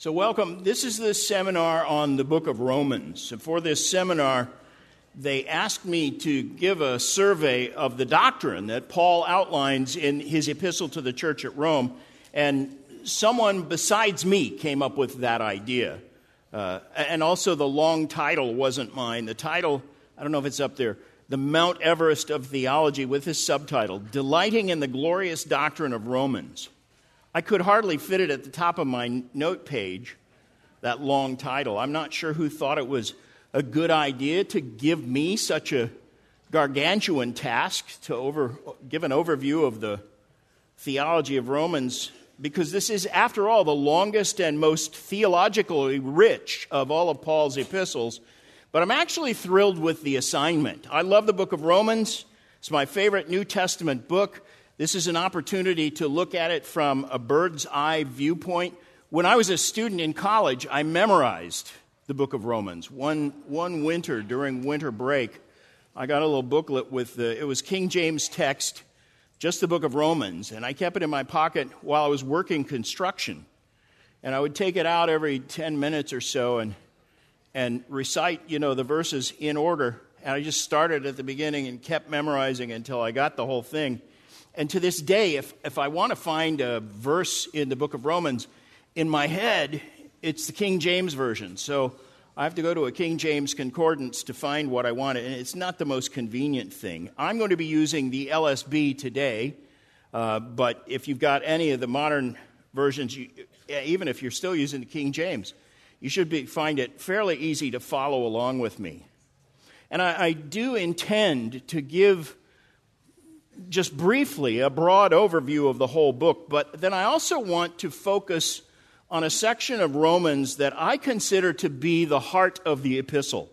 So welcome. This is the seminar on the book of Romans. And for this seminar, they asked me to give a survey of the doctrine that Paul outlines in his epistle to the church at Rome. And someone besides me came up with that idea. And also the long title wasn't mine. The title, I don't know if it's up there, The Mount Everest of Theology, with this subtitle, Delighting in the Glorious Doctrine of Romans. I could hardly fit it at the top of my note page, that long title. I'm not sure who thought it was a good idea to give me such a gargantuan task to give an overview of the theology of Romans, because this is, after all, the longest and most theologically rich of all of Paul's epistles. But I'm actually thrilled with the assignment. I love the book of Romans. It's my favorite New Testament book. This is an opportunity to look at it from a bird's eye viewpoint. When I was a student in college, I memorized the book of Romans. One winter during winter break, I got a little booklet with it was King James text, just the book of Romans, and I kept it in my pocket while I was working construction. And I would take it out every 10 minutes or so and recite, the verses in order. And I just started at the beginning and kept memorizing until I got the whole thing. And to this day, if I want to find a verse in the book of Romans, in my head, it's the King James Version. So I have to go to a King James concordance to find what I want, and it's not the most convenient thing. I'm going to be using the LSB today, but if you've got any of the modern versions, even if you're still using the King James, you should find it fairly easy to follow along with me. And I do intend to give just briefly a broad overview of the whole book, but then I also want to focus on a section of Romans that I consider to be the heart of the epistle.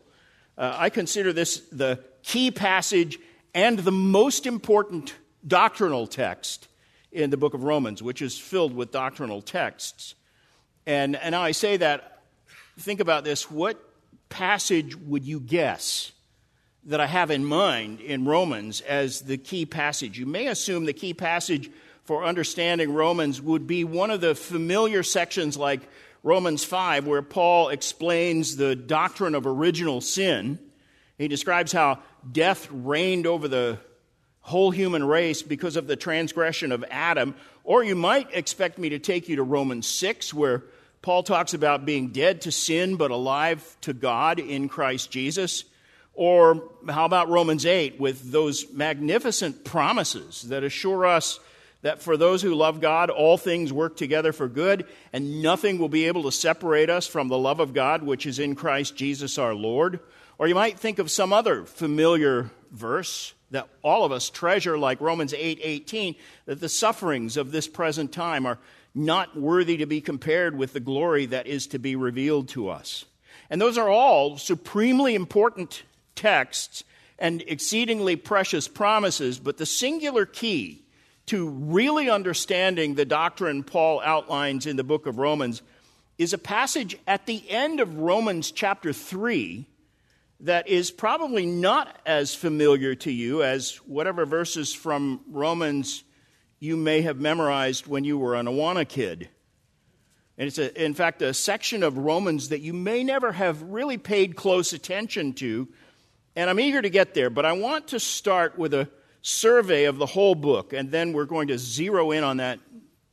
I consider this the key passage and the most important doctrinal text in the book of Romans, which is filled with doctrinal texts. And now I say that, think about this, what passage would you guess that I have in mind in Romans as the key passage? You may assume the key passage for understanding Romans would be one of the familiar sections like Romans 5, where Paul explains the doctrine of original sin. He describes how death reigned over the whole human race because of the transgression of Adam. Or you might expect me to take you to Romans 6, where Paul talks about being dead to sin but alive to God in Christ Jesus. Or how about Romans 8 with those magnificent promises that assure us that for those who love God, all things work together for good, and nothing will be able to separate us from the love of God, which is in Christ Jesus our Lord. Or you might think of some other familiar verse that all of us treasure, like Romans 8:18, that the sufferings of this present time are not worthy to be compared with the glory that is to be revealed to us. And those are all supremely important texts and exceedingly precious promises, but the singular key to really understanding the doctrine Paul outlines in the book of Romans is a passage at the end of Romans chapter 3 that is probably not as familiar to you as whatever verses from Romans you may have memorized when you were an Awana kid. And it's, in fact, a section of Romans that you may never have really paid close attention to. And I'm eager to get there, but I want to start with a survey of the whole book, and then we're going to zero in on that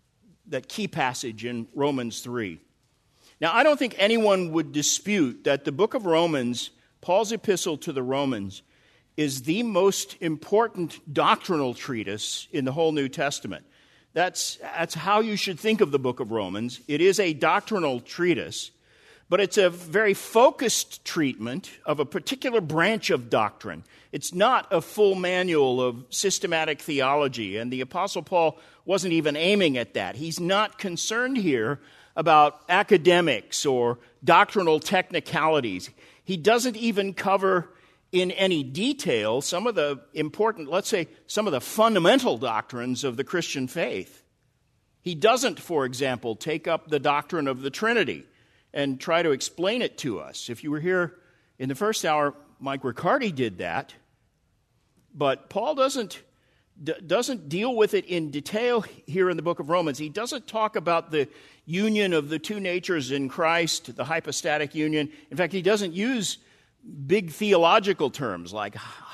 key passage in Romans 3. Now, I don't think anyone would dispute that the book of Romans, Paul's epistle to the Romans, is the most important doctrinal treatise in the whole New Testament. That's how you should think of the book of Romans. It is a doctrinal treatise, but it's a very focused treatment of a particular branch of doctrine. It's not a full manual of systematic theology, and the Apostle Paul wasn't even aiming at that. He's not concerned here about academics or doctrinal technicalities. He doesn't even cover in any detail some of the important, let's say, some of the fundamental doctrines of the Christian faith. He doesn't, for example, take up the doctrine of the Trinity and try to explain it to us. If you were here in the first hour, Mike Riccardi did that. But Paul doesn't doesn't deal with it in detail here in the book of Romans. He doesn't talk about the union of the two natures in Christ, the hypostatic union. In fact, he doesn't use big theological terms like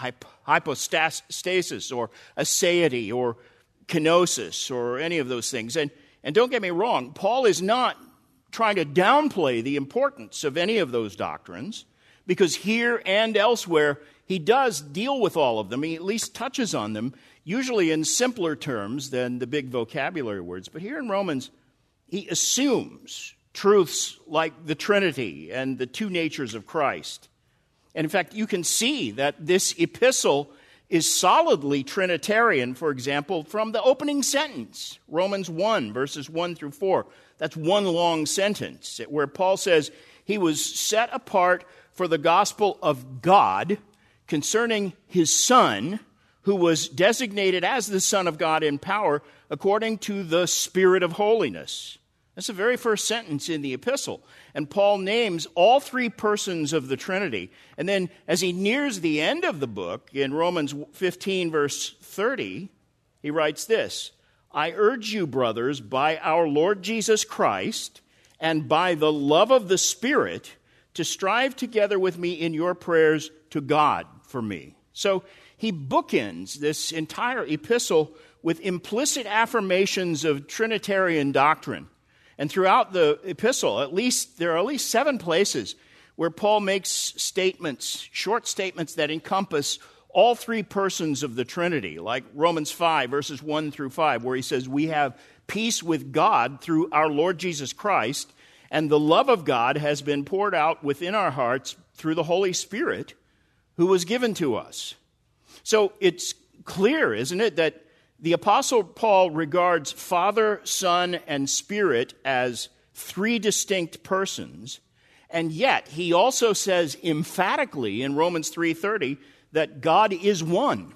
hypostasis or aseity or kenosis or any of those things. And don't get me wrong, Paul is not trying to downplay the importance of any of those doctrines, because here and elsewhere he does deal with all of them. He at least touches on them, usually in simpler terms than the big vocabulary words. But here in Romans, he assumes truths like the Trinity and the two natures of Christ. And in fact, you can see that this epistle is solidly Trinitarian, for example, from the opening sentence, Romans 1, verses 1 through 4. That's one long sentence where Paul says he was set apart for the gospel of God concerning his Son, who was designated as the Son of God in power according to the Spirit of holiness. That's the very first sentence in the epistle. And Paul names all three persons of the Trinity. And then as he nears the end of the book, in Romans 15, verse 30, he writes this: I urge you, brothers, by our Lord Jesus Christ and by the love of the Spirit, to strive together with me in your prayers to God for me. So he bookends this entire epistle with implicit affirmations of Trinitarian doctrine. And throughout the epistle, there are at least 7 places where Paul makes statements, short statements that encompass all three persons of the Trinity, like Romans 5, verses 1 through 5, where he says, we have peace with God through our Lord Jesus Christ, and the love of God has been poured out within our hearts through the Holy Spirit who was given to us. So it's clear, isn't it, that the Apostle Paul regards Father, Son, and Spirit as three distinct persons, and yet he also says emphatically in Romans 3:30 that God is one.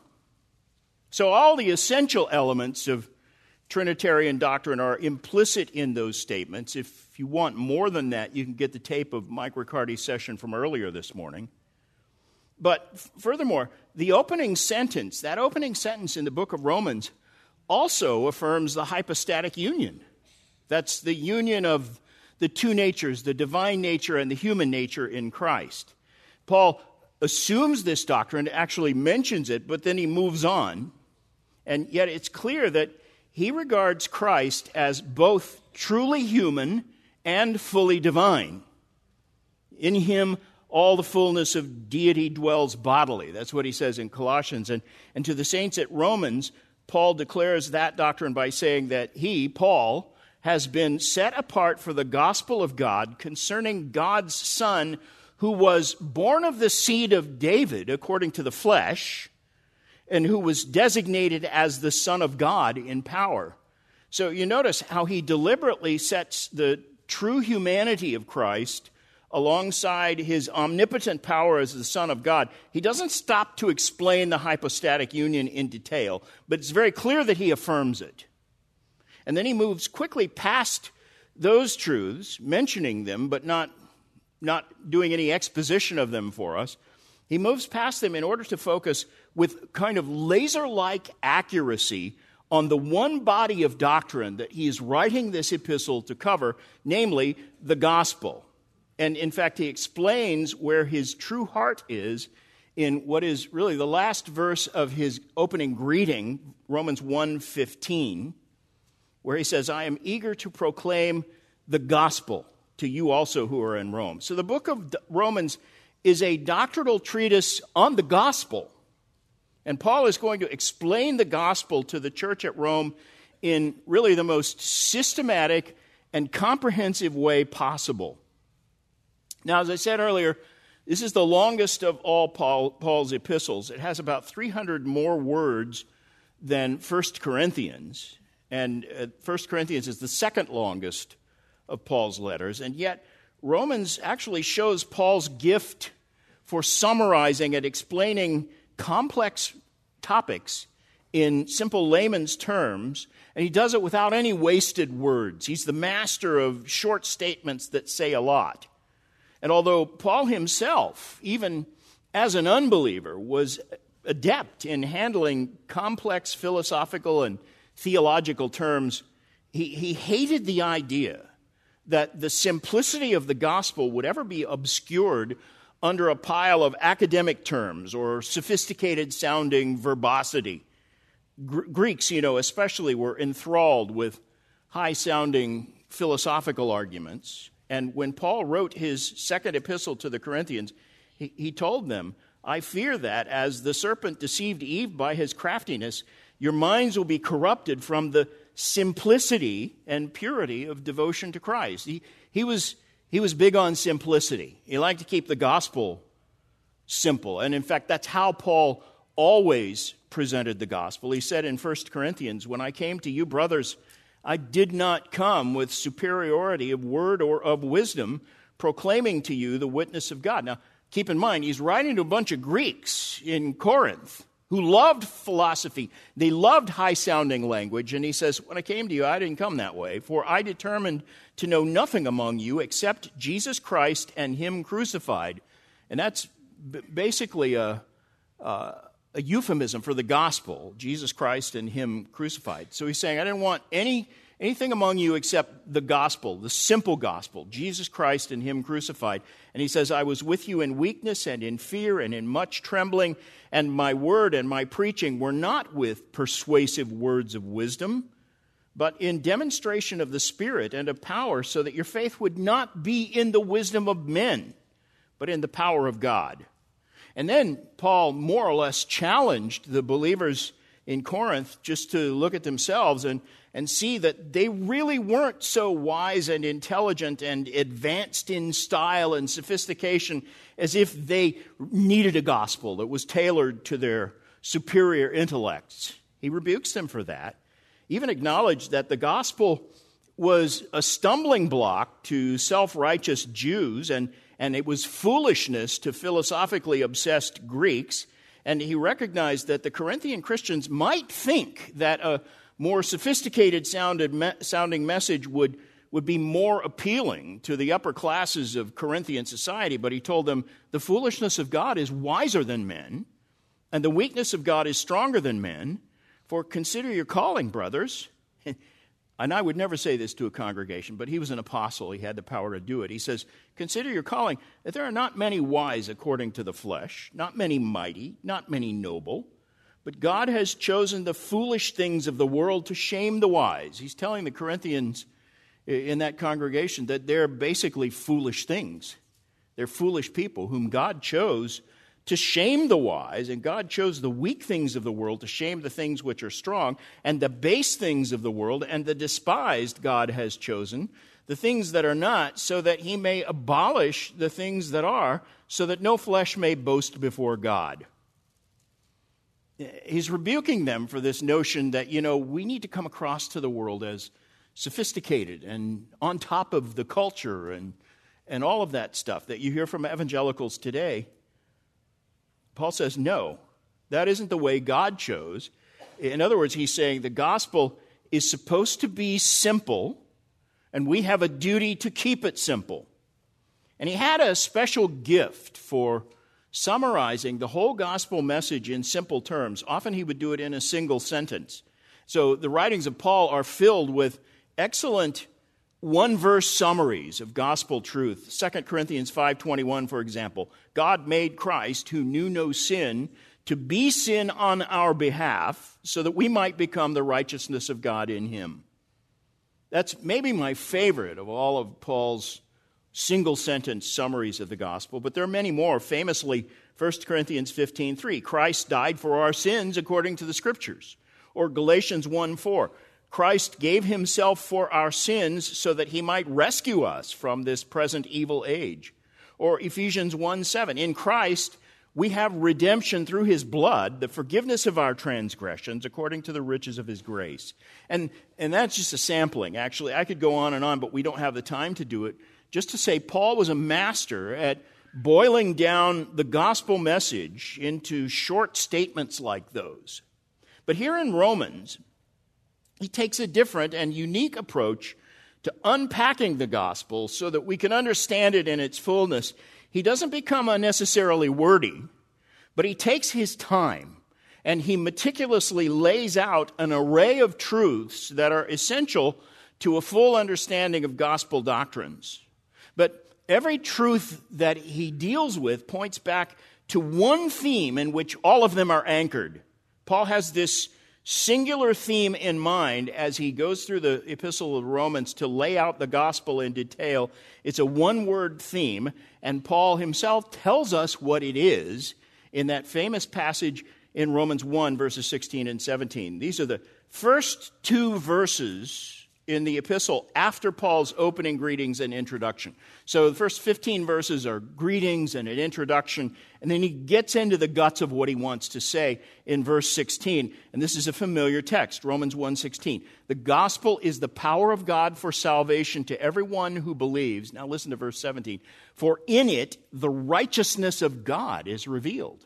So all the essential elements of Trinitarian doctrine are implicit in those statements. If you want more than that, you can get the tape of Mike Riccardi's session from earlier this morning. But furthermore, the opening sentence, that opening sentence in the book of Romans, also affirms the hypostatic union. That's the union of the two natures, the divine nature and the human nature in Christ. Paul assumes this doctrine, actually mentions it, but then he moves on. And yet it's clear that he regards Christ as both truly human and fully divine. In him, all the fullness of deity dwells bodily. That's what he says in Colossians. And to the saints at Romans, Paul declares that doctrine by saying that he, Paul, has been set apart for the gospel of God concerning God's Son, who was born of the seed of David according to the flesh, and who was designated as the Son of God in power. So you notice how he deliberately sets the true humanity of Christ alongside his omnipotent power as the Son of God. He doesn't stop to explain the hypostatic union in detail, but it's very clear that he affirms it. And then he moves quickly past those truths, mentioning them, but not doing any exposition of them for us. He moves past them in order to focus with kind of laser-like accuracy on the one body of doctrine that he is writing this epistle to cover, namely the gospel. And in fact, he explains where his true heart is in what is really the last verse of his opening greeting, Romans 1:15, where he says, I am eager to proclaim the gospel to you also who are in Rome. So the book of Romans is a doctrinal treatise on the gospel. And Paul is going to explain the gospel to the church at Rome in really the most systematic and comprehensive way possible. Now, as I said earlier, this is the longest of all Paul's epistles. It has about 300 more words than 1 Corinthians. And 1 Corinthians is the second longest of Paul's letters. And yet, Romans actually shows Paul's gift for summarizing and explaining complex topics in simple layman's terms. And he does it without any wasted words. He's the master of short statements that say a lot. And although Paul himself, even as an unbeliever, was adept in handling complex philosophical and theological terms. He hated the idea that the simplicity of the gospel would ever be obscured under a pile of academic terms or sophisticated-sounding verbosity. Greeks, especially were enthralled with high-sounding philosophical arguments. And when Paul wrote his second epistle to the Corinthians, he told them, I fear that as the serpent deceived Eve by his craftiness, your minds will be corrupted from the simplicity and purity of devotion to Christ. He was big on simplicity. He liked to keep the gospel simple. And in fact, that's how Paul always presented the gospel. He said in 1 Corinthians, when I came to you, brothers, I did not come with superiority of word or of wisdom, proclaiming to you the witness of God. Now, keep in mind, he's writing to a bunch of Greeks in Corinth who loved philosophy. They loved high-sounding language. And he says, when I came to you, I didn't come that way, for I determined to know nothing among you except Jesus Christ and him crucified. And that's basically a euphemism for the gospel, Jesus Christ and him crucified. So he's saying, I didn't want anything among you except the gospel, the simple gospel, Jesus Christ and him crucified. And he says, I was with you in weakness and in fear and in much trembling, and my word and my preaching were not with persuasive words of wisdom, but in demonstration of the Spirit and of power, so that your faith would not be in the wisdom of men, but in the power of God. And then Paul more or less challenged the believers in Corinth just to look at themselves and see that they really weren't so wise and intelligent and advanced in style and sophistication as if they needed a gospel that was tailored to their superior intellects. He rebukes them for that. Even acknowledged that the gospel was a stumbling block to self-righteous Jews, and it was foolishness to philosophically obsessed Greeks. And he recognized that the Corinthian Christians might think that a more sophisticated sounding message would be more appealing to the upper classes of Corinthian society, but he told them the foolishness of God is wiser than men, and the weakness of God is stronger than men. For consider your calling, brothers. And I would never say this to a congregation, but he was an apostle. He had the power to do it. He says, consider your calling, that there are not many wise according to the flesh, not many mighty, not many noble, but God has chosen the foolish things of the world to shame the wise. He's telling the Corinthians in that congregation that they're basically foolish things. They're foolish people whom God chose to shame the wise, and God chose the weak things of the world to shame the things which are strong, and the base things of the world and the despised God has chosen, the things that are not, so that he may abolish the things that are, so that no flesh may boast before God. He's rebuking them for this notion that, we need to come across to the world as sophisticated and on top of the culture and all of that stuff that you hear from evangelicals today. Paul says, no, that isn't the way God chose. In other words, he's saying the gospel is supposed to be simple, and we have a duty to keep it simple. And he had a special gift for summarizing the whole gospel message in simple terms. Often he would do it in a single sentence. So the writings of Paul are filled with excellent one-verse summaries of gospel truth. 2 Corinthians 5:21, for example. God made Christ, who knew no sin, to be sin on our behalf, so that we might become the righteousness of God in him. That's maybe my favorite of all of Paul's single-sentence summaries of the gospel, but there are many more. Famously, 1 Corinthians 15:3, Christ died for our sins according to the Scriptures. Or Galatians 1:4, Christ gave himself for our sins so that he might rescue us from this present evil age. Or Ephesians 1:7, in Christ we have redemption through his blood, the forgiveness of our transgressions according to the riches of his grace. And that's just a sampling. Actually, I could go on, but we don't have the time to do it. Just to say, Paul was a master at boiling down the gospel message into short statements like those. But here in Romans, he takes a different and unique approach to unpacking the gospel so that we can understand it in its fullness. He doesn't become unnecessarily wordy, But he takes his time and he meticulously lays out an array of truths that are essential to a full understanding of gospel doctrines. But every truth that he deals with points back to one theme in which all of them are anchored. Paul has this singular theme in mind as he goes through the Epistle of Romans to lay out the gospel in detail. It's a one-word theme, and Paul himself tells us what it is in that famous passage in Romans 1, verses 16 and 17. These are the first two verses in the epistle after Paul's opening greetings and introduction. So the first 15 verses are greetings and an introduction, and then he gets into the guts of what he wants to say in verse 16. And this is a familiar text, Romans 1:16. The gospel is the power of God for salvation to everyone who believes. Now listen to verse 17. For in it the righteousness of God is revealed.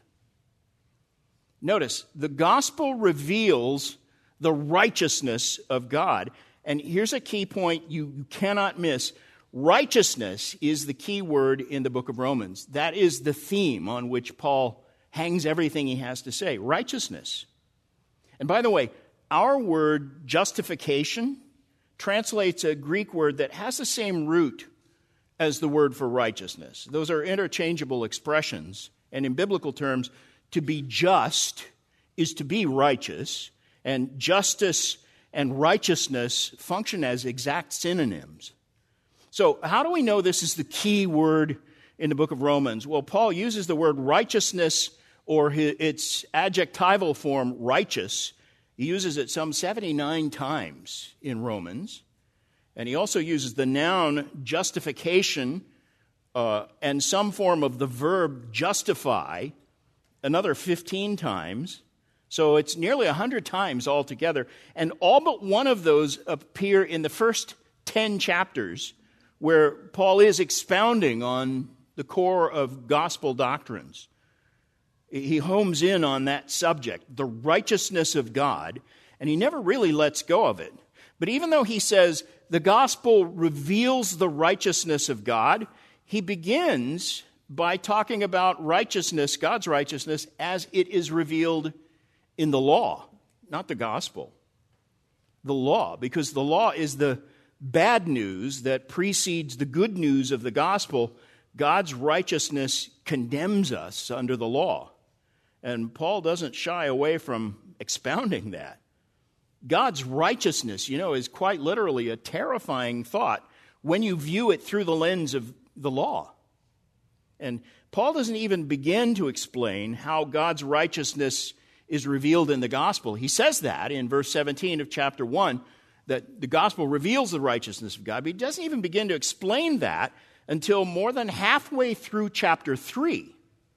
Notice, the gospel reveals the righteousness of God. And here's a key point you cannot miss. Righteousness is the key word in the book of Romans. That is the theme on which Paul hangs everything he has to say. Righteousness. And by the way, our word justification translates a Greek word that has the same root as the word for righteousness. Those are interchangeable expressions. And in biblical terms, to be just is to be righteous. And justice and righteousness function as exact synonyms. So how do we know this is the key word in the book of Romans? Well, Paul uses the word righteousness, or its adjectival form, righteous. He uses it some 79 times in Romans. And he also uses the noun justification and some form of the verb justify another 15 times. So it's nearly 100 times altogether. And all but one of those appear in the first 10 chapters where Paul is expounding on the core of gospel doctrines. He homes in on that subject, the righteousness of God, and he never really lets go of it. But even though he says the gospel reveals the righteousness of God, he begins by talking about righteousness, God's righteousness, as it is revealed in the law, not the gospel. The law, because the law is the bad news that precedes the good news of the gospel. God's righteousness condemns us under the law. And Paul doesn't shy away from expounding that. God's righteousness, is quite literally a terrifying thought when you view it through the lens of the law. And Paul doesn't even begin to explain how God's righteousness is revealed in the gospel. He says that in verse 17 of chapter 1, that the gospel reveals the righteousness of God, but he doesn't even begin to explain that until more than halfway through chapter 3.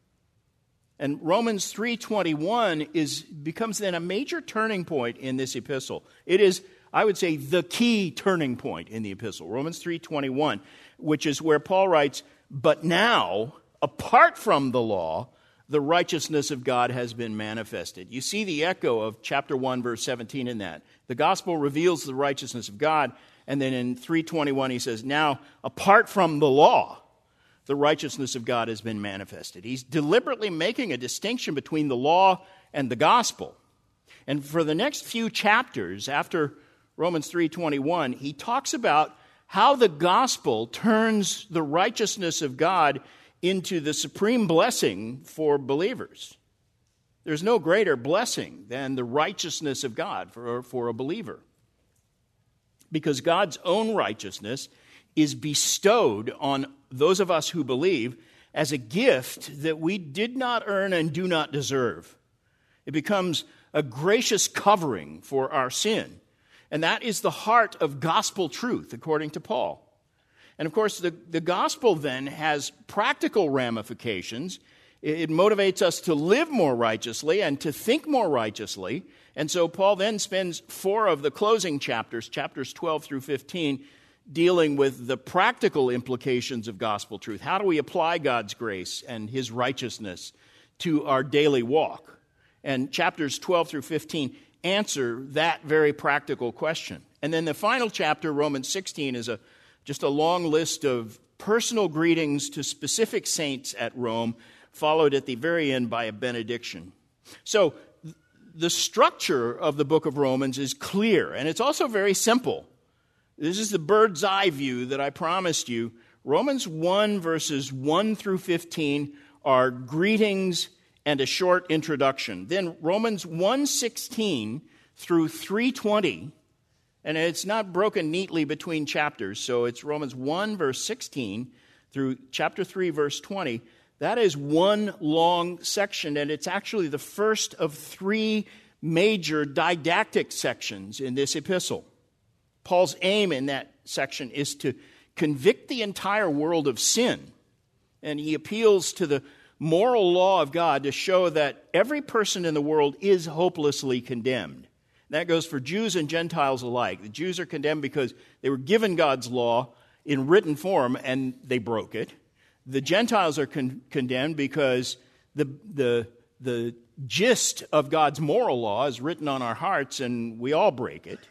And Romans 3:21 becomes then a major turning point in this epistle. It is, I would say, the key turning point in the epistle. Romans 3:21, which is where Paul writes, "But now, apart from the law, the righteousness of God has been manifested." You see the echo of chapter 1, verse 17 in that. The gospel reveals the righteousness of God, and then in 3:21 he says, now, apart from the law, the righteousness of God has been manifested. He's deliberately making a distinction between the law and the gospel. And for the next few chapters after Romans 3:21, he talks about how the gospel turns the righteousness of God into the supreme blessing for believers. There's no greater blessing than the righteousness of God for a believer. Because God's own righteousness is bestowed on those of us who believe as a gift that we did not earn and do not deserve. It becomes a gracious covering for our sin. And that is the heart of gospel truth, according to Paul. And of course, the gospel then has practical ramifications. It motivates us to live more righteously and to think more righteously. And so Paul then spends 4 of the closing chapters, chapters 12 through 15, dealing with the practical implications of gospel truth. How do we apply God's grace and his righteousness to our daily walk? And chapters 12 through 15 answer that very practical question. And then the final chapter, Romans 16, is just a long list of personal greetings to specific saints at Rome followed at the very end by a benediction. So the structure of the book of Romans is clear, and it's also very simple. This is the bird's eye view that I promised you. Romans 1, verses 1 through 15 are greetings and a short introduction. Then Romans 1:16 through 3:20, and it's not broken neatly between chapters, so it's Romans 1, verse 16 through chapter 3, verse 20. That is one long section, and it's actually the first of three major didactic sections in this epistle. Paul's aim in that section is to convict the entire world of sin, and he appeals to the moral law of God to show that every person in the world is hopelessly condemned. That goes for Jews and Gentiles alike. The Jews are condemned because they were given God's law in written form and they broke it. The Gentiles are condemned because the gist of God's moral law is written on our hearts and we all break it.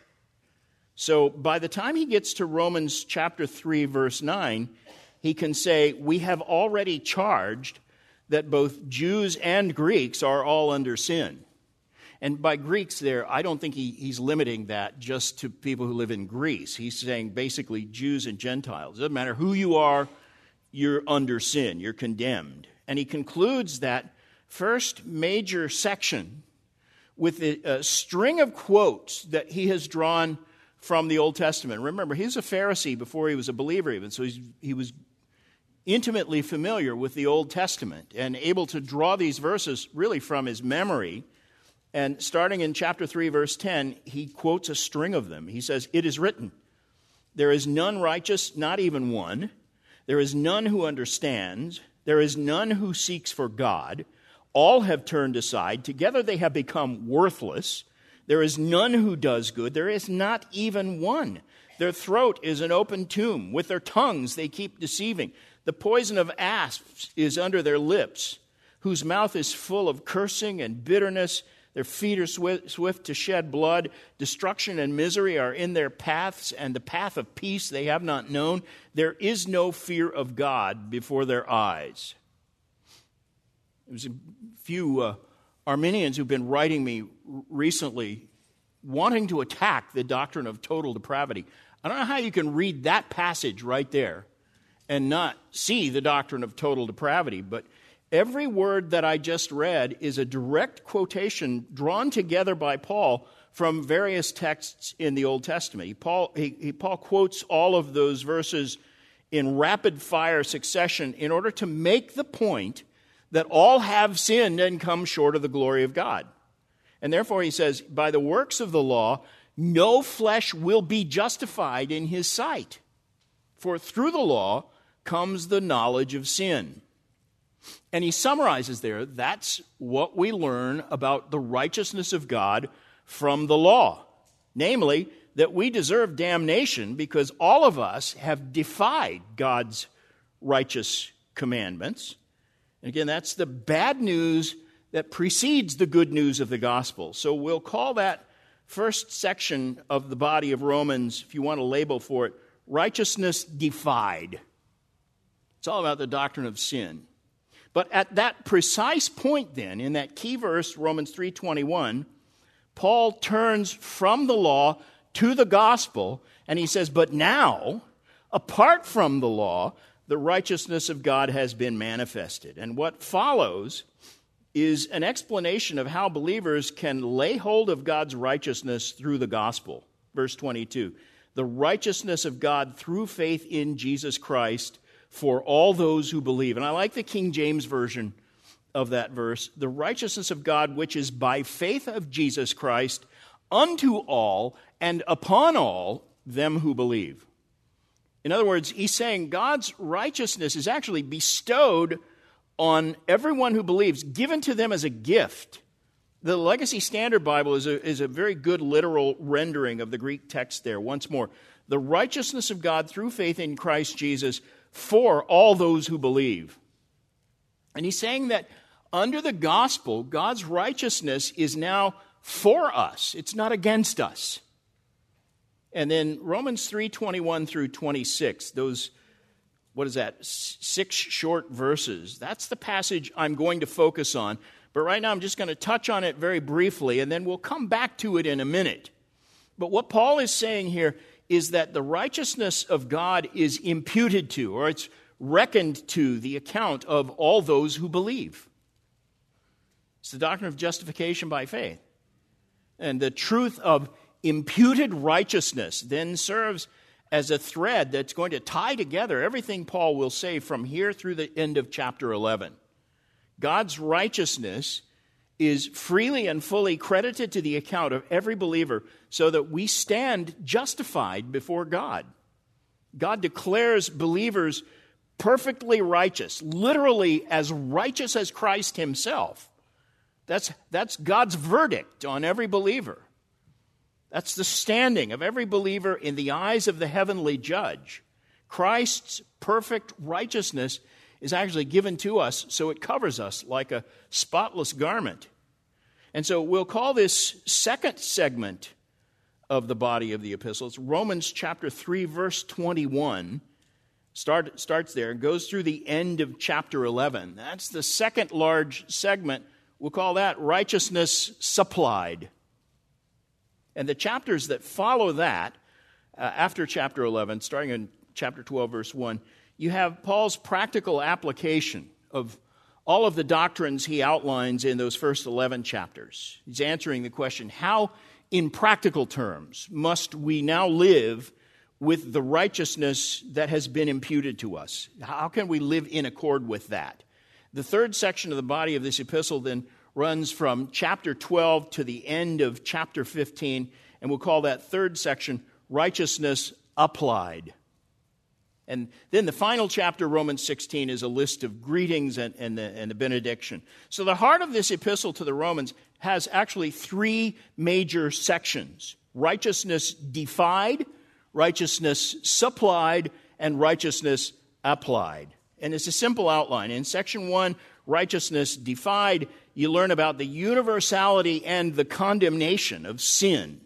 So by the time he gets to Romans chapter 3, verse 9, he can say, we have already charged that both Jews and Greeks are all under sin. And by Greeks there, I don't think he's limiting that just to people who live in Greece. He's saying basically Jews and Gentiles. It doesn't matter who you are, you're under sin, you're condemned. And he concludes that first major section with a string of quotes that he has drawn from the Old Testament. Remember, he was a Pharisee before he was a believer even, so he was intimately familiar with the Old Testament and able to draw these verses really from his memory. And starting in chapter 3, verse 10, he quotes a string of them. He says, "It is written, there is none righteous, not even one. There is none who understands. There is none who seeks for God. All have turned aside. Together they have become worthless. There is none who does good. There is not even one. Their throat is an open tomb. With their tongues they keep deceiving. The poison of asps is under their lips, whose mouth is full of cursing and bitterness. Their feet are swift to shed blood. Destruction and misery are in their paths, and the path of peace they have not known. There is no fear of God before their eyes." There's a few Arminians who've been writing me recently wanting to attack the doctrine of total depravity. I don't know how you can read that passage right there and not see the doctrine of total depravity, but every word that I just read is a direct quotation drawn together by Paul from various texts in the Old Testament. Paul quotes all of those verses in rapid-fire succession in order to make the point that all have sinned and come short of the glory of God. And therefore he says, by the works of the law, no flesh will be justified in his sight. For through the law comes the knowledge of sin. And he summarizes there, that's what we learn about the righteousness of God from the law. Namely, that we deserve damnation because all of us have defied God's righteous commandments. And again, that's the bad news that precedes the good news of the gospel. So we'll call that first section of the body of Romans, if you want a label for it, righteousness defied. It's all about the doctrine of sin. But at that precise point then, in that key verse, Romans 3:21, Paul turns from the law to the gospel, and he says, but now, apart from the law, the righteousness of God has been manifested. And what follows is an explanation of how believers can lay hold of God's righteousness through the gospel. Verse 22, the righteousness of God through faith in Jesus Christ for all those who believe. And I like the King James Version of that verse. The righteousness of God, which is by faith of Jesus Christ, unto all and upon all them who believe. In other words, he's saying God's righteousness is actually bestowed on everyone who believes, given to them as a gift. The Legacy Standard Bible is a very good literal rendering of the Greek text there. Once more, the righteousness of God through faith in Christ Jesus for all those who believe. And he's saying that under the gospel, God's righteousness is now for us. It's not against us. And then Romans 3:21 through 26, those what is that, 6 short verses. That's the passage I'm going to focus on. But right now I'm just going to touch on it very briefly, and then we'll come back to it in a minute. But what Paul is saying here is that the righteousness of God is imputed to, or it's reckoned to the account of all those who believe. It's the doctrine of justification by faith. And the truth of imputed righteousness then serves as a thread that's going to tie together everything Paul will say from here through the end of chapter 11. God's righteousness is freely and fully credited to the account of every believer so that we stand justified before God. God declares believers perfectly righteous, literally as righteous as Christ himself. That's God's verdict on every believer. That's the standing of every believer in the eyes of the heavenly judge. Christ's perfect righteousness is actually given to us, so it covers us like a spotless garment. And so we'll call this second segment of the body of the epistle. It's Romans chapter 3, verse 21. Starts there and goes through the end of chapter 11. That's the second large segment. We'll call that righteousness supplied. And the chapters that follow that, after chapter 11, starting in chapter 12, verse 1, you have Paul's practical application of all of the doctrines he outlines in those first 11 chapters. He's answering the question, how, in practical terms, must we now live with the righteousness that has been imputed to us? How can we live in accord with that? The third section of the body of this epistle then runs from chapter 12 to the end of chapter 15, and we'll call that third section righteousness applied. And then the final chapter, Romans 16, is a list of greetings and the benediction. So the heart of this epistle to the Romans has actually 3 major sections: righteousness defied, righteousness supplied, and righteousness applied. And it's a simple outline. In section 1, righteousness defied, you learn about the universality and the condemnation of sin.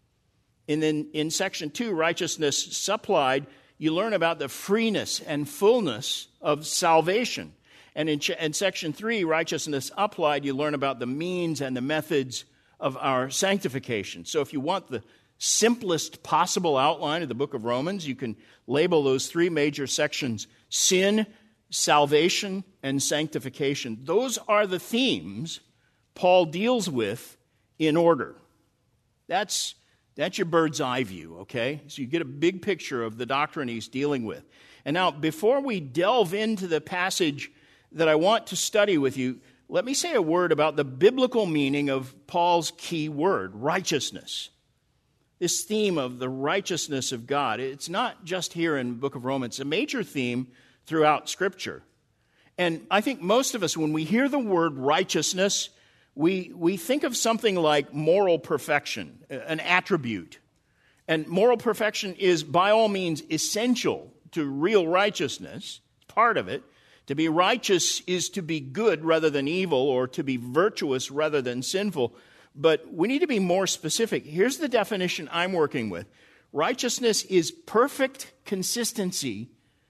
And then in section 2, righteousness supplied, you learn about the freeness and fullness of salvation. And in section 3, righteousness applied, you learn about the means and the methods of our sanctification. So if you want the simplest possible outline of the book of Romans, you can label those 3 major sections: sin, salvation, and sanctification. Those are the themes Paul deals with in order. That's your bird's eye view, okay? So you get a big picture of the doctrine he's dealing with. And now, before we delve into the passage that I want to study with you, let me say a word about the biblical meaning of Paul's key word, righteousness. This theme of the righteousness of God, it's not just here in the book of Romans. It's a major theme throughout Scripture. And I think most of us, when we hear the word righteousness, we think of something like moral perfection, an attribute. And moral perfection is, by all means, essential to real righteousness. It's part of it. To be righteous is to be good rather than evil, or to be virtuous rather than sinful. But we need to be more specific. Here's the definition I'm working with. Righteousness is perfect consistency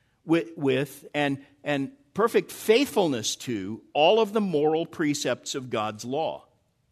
with and perfect faithfulness to all of the moral precepts of God's law.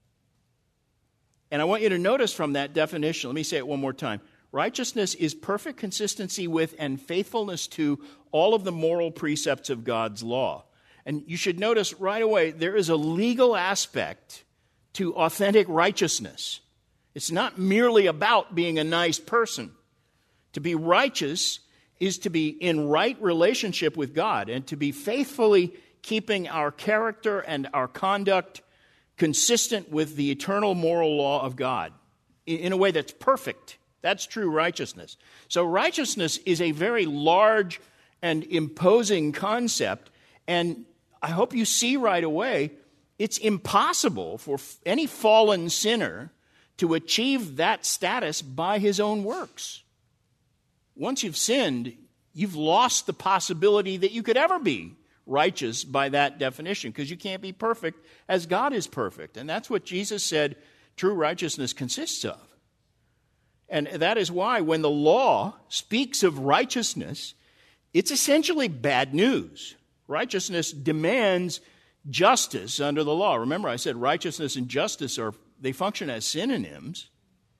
And I want you to notice from that definition, let me say it one more time. Righteousness is perfect consistency with and faithfulness to all of the moral precepts of God's law. And you should notice right away, there is a legal aspect to authentic righteousness. It's not merely about being a nice person. To be righteous is to be in right relationship with God and to be faithfully keeping our character and our conduct consistent with the eternal moral law of God in a way that's perfect. That's true righteousness. So righteousness is a very large and imposing concept, and I hope you see right away it's impossible for any fallen sinner to achieve that status by his own works. Once you've sinned, you've lost the possibility that you could ever be righteous by that definition, because you can't be perfect as God is perfect. And that's what Jesus said true righteousness consists of. And that is why when the law speaks of righteousness, it's essentially bad news. Righteousness demands justice under the law. Remember, I said righteousness and justice they function as synonyms.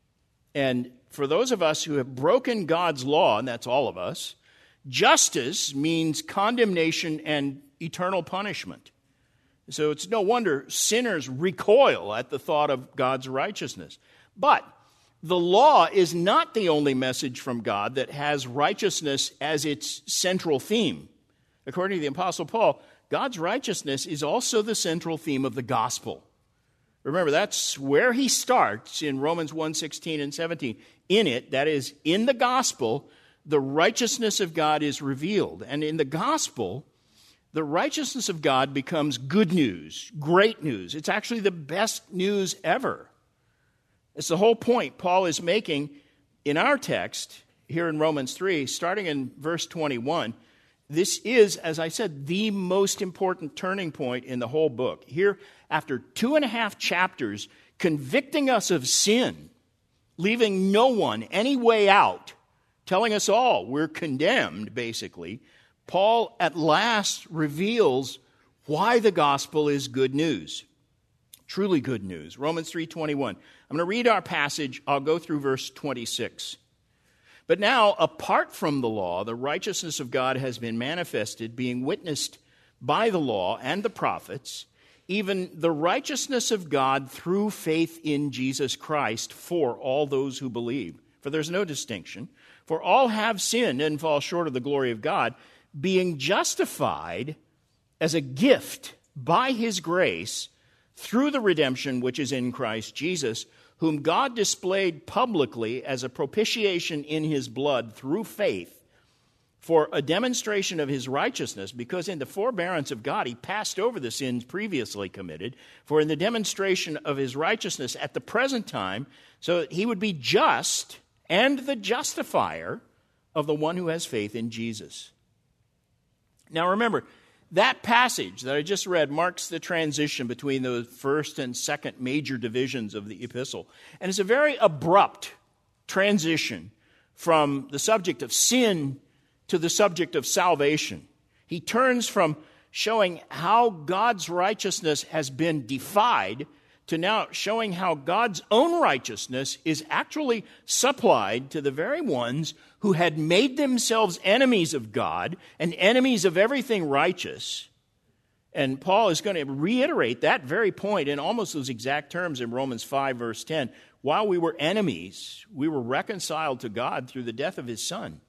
And for those of us who have broken God's law, and that's all of us, justice means condemnation and eternal punishment. So it's no wonder sinners recoil at the thought of God's righteousness. But the law is not the only message from God that has righteousness as its central theme. According to the Apostle Paul, God's righteousness is also the central theme of the gospel. Remember, that's where he starts in Romans 1:16 and 17. In it, that is, in the gospel, the righteousness of God is revealed. And in the gospel, the righteousness of God becomes good news, great news. It's actually the best news ever. It's the whole point Paul is making in our text here in Romans 3, starting in verse 21. This is, as I said, the most important turning point in the whole book. Here, after 2.5 chapters convicting us of sin, leaving no one any way out, telling us all we're condemned, basically, Paul at last reveals why the gospel is good news. Truly good news. Romans 3:21. I'm going to read our passage. I'll go through verse 26. But now, apart from the law, the righteousness of God has been manifested, being witnessed by the law and the prophets, even the righteousness of God through faith in Jesus Christ for all those who believe. For there's no distinction. For all have sinned and fall short of the glory of God, being justified as a gift by his grace through the redemption which is in Christ Jesus, whom God displayed publicly as a propitiation in his blood through faith for a demonstration of his righteousness, because in the forbearance of God he passed over the sins previously committed, for in the demonstration of his righteousness at the present time, so that he would be just and the justifier of the one who has faith in Jesus. Now remember, that passage that I just read marks the transition between the first and second major divisions of the epistle. And it's a very abrupt transition from the subject of sin to the subject of salvation. He turns from showing how God's righteousness has been defied to now showing how God's own righteousness is actually supplied to the very ones who had made themselves enemies of God and enemies of everything righteous. And Paul is going to reiterate that very point in almost those exact terms in Romans 5, verse 10. While we were enemies, we were reconciled to God through the death of his Son.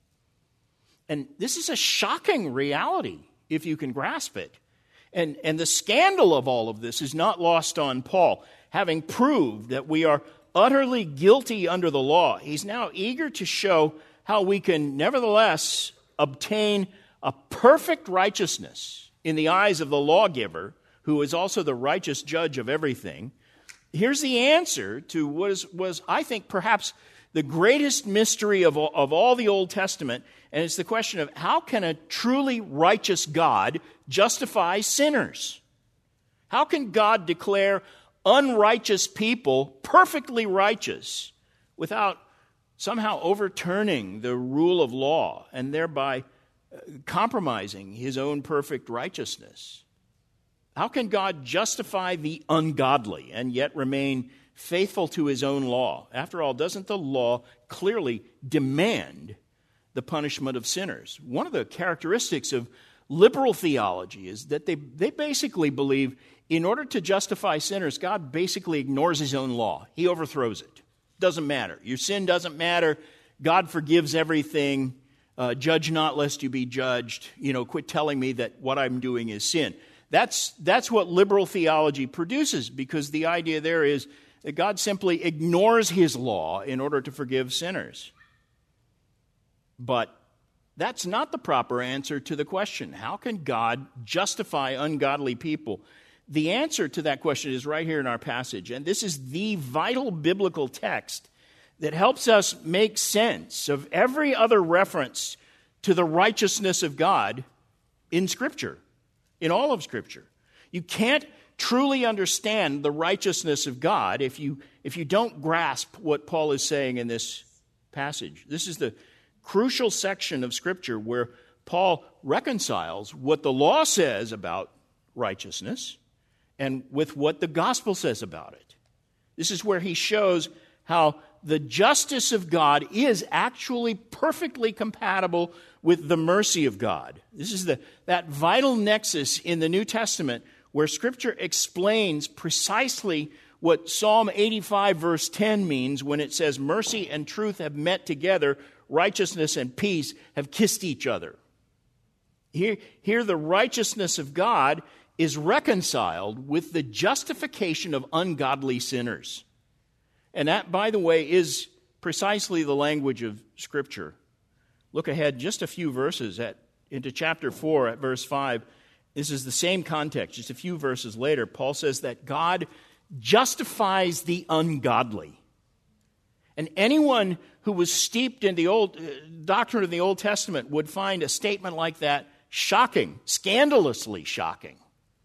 And this is a shocking reality, if you can grasp it. And the scandal of all of this is not lost on Paul. Having proved that we are utterly guilty under the law, he's now eager to show how we can nevertheless obtain a perfect righteousness in the eyes of the lawgiver, who is also the righteous judge of everything. Here's the answer to what was, I think, perhaps the greatest mystery of all the Old Testament, and it's the question of how can a truly righteous God justify sinners? How can God declare unrighteous people perfectly righteous without somehow overturning the rule of law and thereby compromising his own perfect righteousness? How can God justify the ungodly and yet remain faithful to his own law? After all, doesn't the law clearly demand the punishment of sinners? One of the characteristics of liberal theology is that they basically believe in order to justify sinners, God basically ignores his own law. He overthrows it. Doesn't matter. Your sin doesn't matter. God forgives everything. Judge not lest you be judged. Quit telling me that what I'm doing is sin. That's what liberal theology produces, because the idea there is that God simply ignores his law in order to forgive sinners. But that's not the proper answer to the question, how can God justify ungodly people? The answer to that question is right here in our passage, and this is the vital biblical text that helps us make sense of every other reference to the righteousness of God in Scripture, in all of Scripture. You can't truly understand the righteousness of God if you don't grasp what Paul is saying in this passage. This is the crucial section of Scripture where Paul reconciles what the law says about righteousness and with what the gospel says about it. This is where he shows how the justice of God is actually perfectly compatible with the mercy of God. This is that vital nexus in the New Testament where Scripture explains precisely what Psalm 85 verse 10 means when it says, mercy and truth have met together, righteousness and peace have kissed each other. Here the righteousness of God is reconciled with the justification of ungodly sinners. And that, by the way, is precisely the language of Scripture. Look ahead just a few verses into chapter 4 at verse 5. This is the same context. Just a few verses later, Paul says that God justifies the ungodly. And anyone who was steeped in the old doctrine of the Old Testament would find a statement like that shocking, scandalously shocking.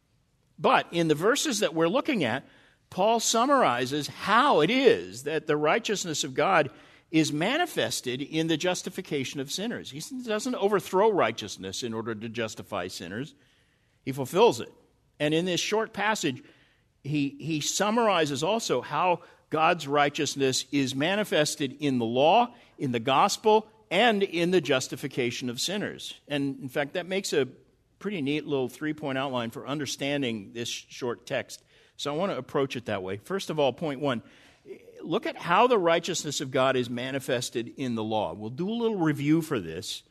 But in the verses that we're looking at, Paul summarizes how it is that the righteousness of God is manifested in the justification of sinners. He doesn't overthrow righteousness in order to justify sinners. He fulfills it. And in this short passage, he summarizes also how God's righteousness is manifested in the law, in the gospel, and in the justification of sinners. And in fact, that makes a pretty neat little three-point outline for understanding this short text. So I want to approach it that way. First of all, point one, look at how the righteousness of God is manifested in the law. We'll do a little review for this.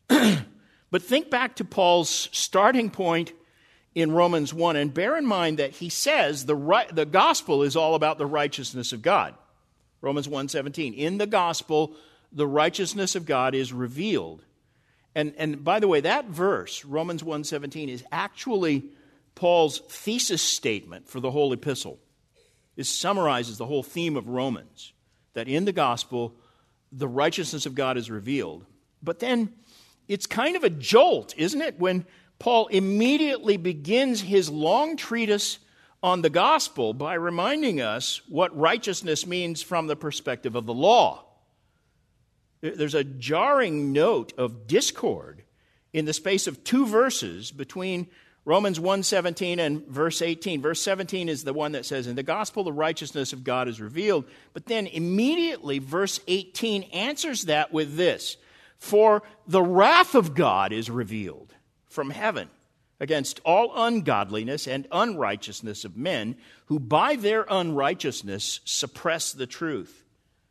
But think back to Paul's starting point in Romans 1, and bear in mind that he says the gospel is all about the righteousness of God. Romans 1:17. In the gospel, the righteousness of God is revealed. And by the way, that verse, Romans 1:17, is actually Paul's thesis statement for the whole epistle. It summarizes the whole theme of Romans, that in the gospel, the righteousness of God is revealed. But then it's kind of a jolt, isn't it, when Paul immediately begins his long treatise on the gospel by reminding us what righteousness means from the perspective of the law. There's a jarring note of discord in the space of two verses between Romans 1:17 and verse 18. Verse 17 is the one that says, in the gospel the righteousness of God is revealed. But then immediately verse 18 answers that with this, for the wrath of God is revealed from heaven against all ungodliness and unrighteousness of men who by their unrighteousness suppress the truth.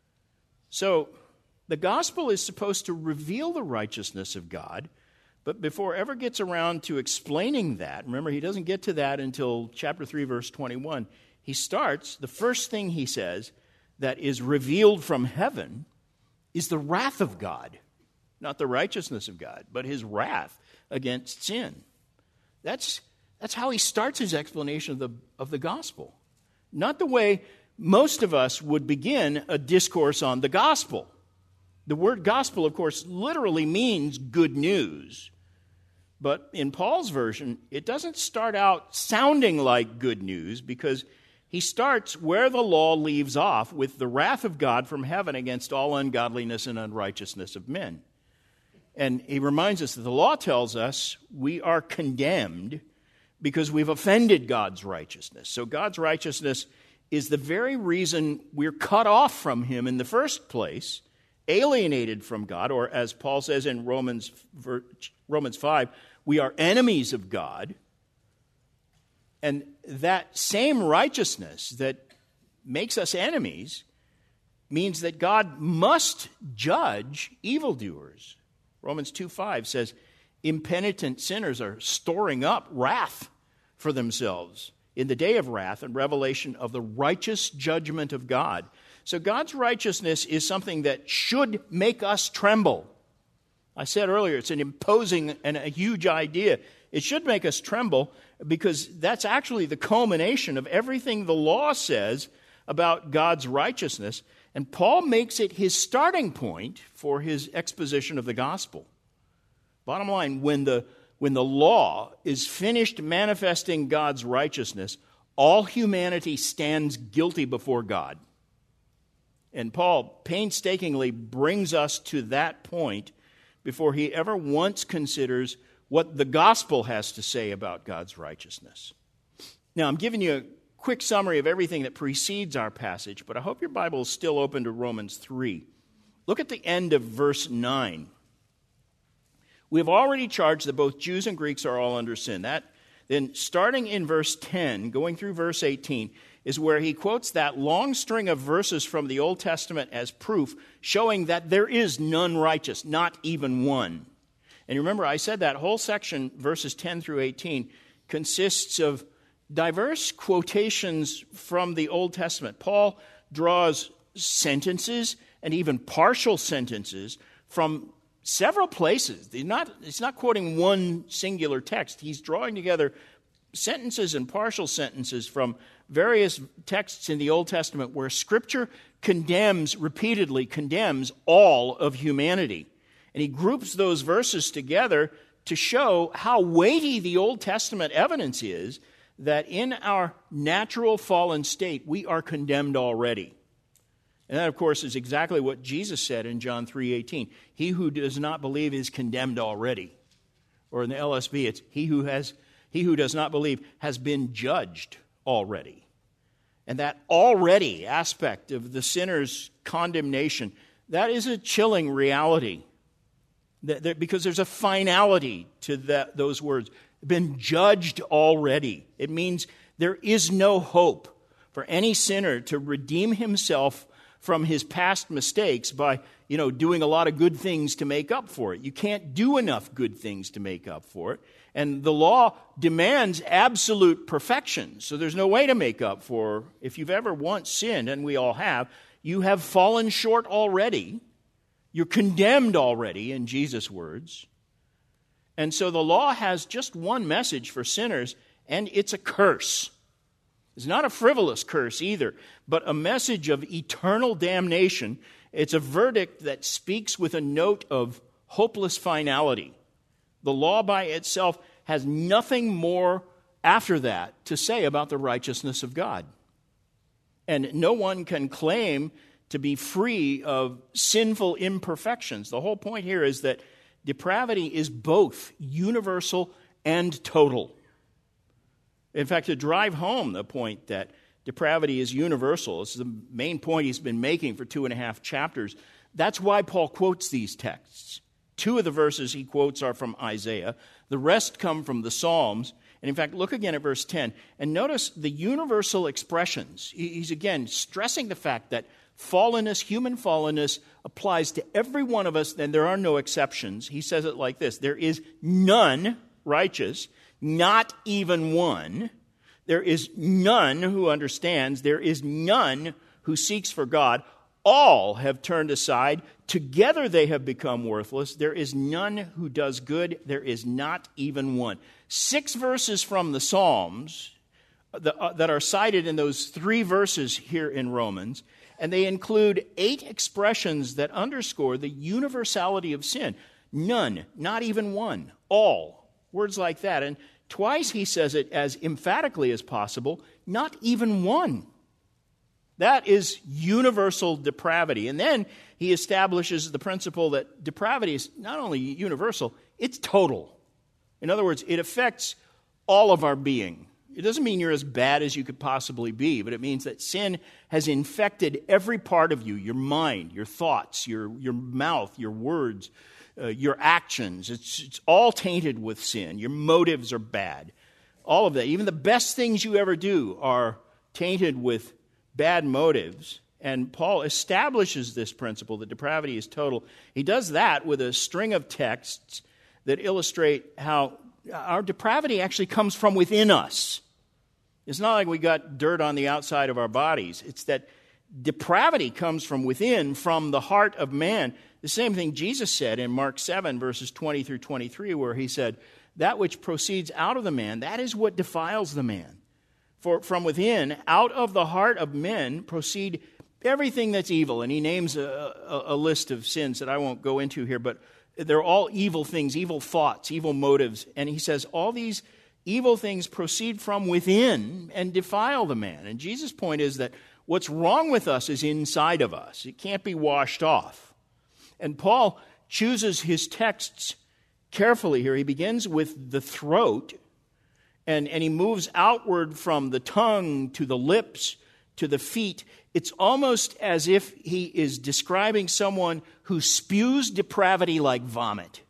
So the gospel is supposed to reveal the righteousness of God, but before ever gets around to explaining that, remember he doesn't get to that until chapter 3, verse 21, he starts, the first thing he says that is revealed from heaven is the wrath of God, not the righteousness of God, but his wrath against sin. That's how he starts his explanation of the gospel. Not the way most of us would begin a discourse on the gospel. The word gospel, of course, literally means good news. But in Paul's version, it doesn't start out sounding like good news because he starts where the law leaves off with the wrath of God from heaven against all ungodliness and unrighteousness of men. And he reminds us that the law tells us we are condemned because we've offended God's righteousness. So God's righteousness is the very reason we're cut off from him in the first place, alienated from God, or as Paul says in Romans 5, we are enemies of God. And that same righteousness that makes us enemies means that God must judge evildoers. Romans 2:5 says, impenitent sinners are storing up wrath for themselves in the day of wrath and revelation of the righteous judgment of God. So God's righteousness is something that should make us tremble. I said earlier, it's an imposing and a huge idea. It should make us tremble because that's actually the culmination of everything the law says about God's righteousness. And Paul makes it his starting point for his exposition of the gospel. Bottom line, when the law is finished manifesting God's righteousness, all humanity stands guilty before God. And Paul painstakingly brings us to that point before he ever once considers what the gospel has to say about God's righteousness. Now, I'm giving you a quick summary of everything that precedes our passage, but I hope your Bible is still open to Romans 3. Look at the end of verse 9. We have already charged that both Jews and Greeks are all under sin. Then starting in verse 10, going through verse 18, is where he quotes that long string of verses from the Old Testament as proof, showing that there is none righteous, not even one. And remember, I said that whole section, verses 10 through 18, consists of diverse quotations from the Old Testament. Paul draws sentences and even partial sentences from several places. He's not quoting one singular text. He's drawing together sentences and partial sentences from various texts in the Old Testament where Scripture repeatedly condemns all of humanity. And he groups those verses together to show how weighty the Old Testament evidence is that in our natural fallen state, we are condemned already. And that, of course, is exactly what Jesus said in John 3:18. He who does not believe is condemned already. Or in the LSB, it's he who does not believe has been judged already. And that already aspect of the sinner's condemnation, that is a chilling reality. Because there's a finality to those words. Been judged already. It means there is no hope for any sinner to redeem himself from his past mistakes by, doing a lot of good things to make up for it. You can't do enough good things to make up for it. And the law demands absolute perfection. So there's no way to make up for, if you've ever once sinned, and we all have, you have fallen short already. You're condemned already, in Jesus' words. And so the law has just one message for sinners, and it's a curse. It's not a frivolous curse either, but a message of eternal damnation. It's a verdict that speaks with a note of hopeless finality. The law by itself has nothing more after that to say about the righteousness of God. And no one can claim to be free of sinful imperfections. The whole point here is that depravity is both universal and total. In fact, to drive home the point that depravity is universal, this is the main point he's been making for 2.5 chapters. That's why Paul quotes these texts. 2 of the verses he quotes are from Isaiah. The rest come from the Psalms. And in fact, look again at verse 10. And notice the universal expressions. He's again stressing the fact that fallenness, human fallenness, applies to every one of us, and there are no exceptions. He says it like this: there is none righteous, not even one. There is none who understands. There is none who seeks for God. All have turned aside. Together they have become worthless. There is none who does good. There is not even one. 6 verses from the Psalms that are cited in those 3 verses here in Romans, and they include 8 expressions that underscore the universality of sin. None, not even one, all. Words like that. And twice he says it as emphatically as possible, not even one. That is universal depravity. And then he establishes the principle that depravity is not only universal, it's total. In other words, it affects all of our being. It doesn't mean you're as bad as you could possibly be, but it means that sin has infected every part of you, your mind, your thoughts, your mouth, your words, your actions. It's all tainted with sin. Your motives are bad. All of that. Even the best things you ever do are tainted with bad motives. And Paul establishes this principle that depravity is total. He does that with a string of texts that illustrate how our depravity actually comes from within us. It's not like we got dirt on the outside of our bodies. It's that depravity comes from within, from the heart of man. The same thing Jesus said in Mark 7, verses 20 through 23, where he said, that which proceeds out of the man, that is what defiles the man. For from within, out of the heart of men, proceed everything that's evil. And he names a list of sins that I won't go into here, but they're all evil things, evil thoughts, evil motives. And he says all these evil things proceed from within and defile the man. And Jesus' point is that what's wrong with us is inside of us. It can't be washed off. And Paul chooses his texts carefully here. He begins with the throat, and he moves outward from the tongue to the lips to the feet. It's almost as if he is describing someone who spews depravity like vomit.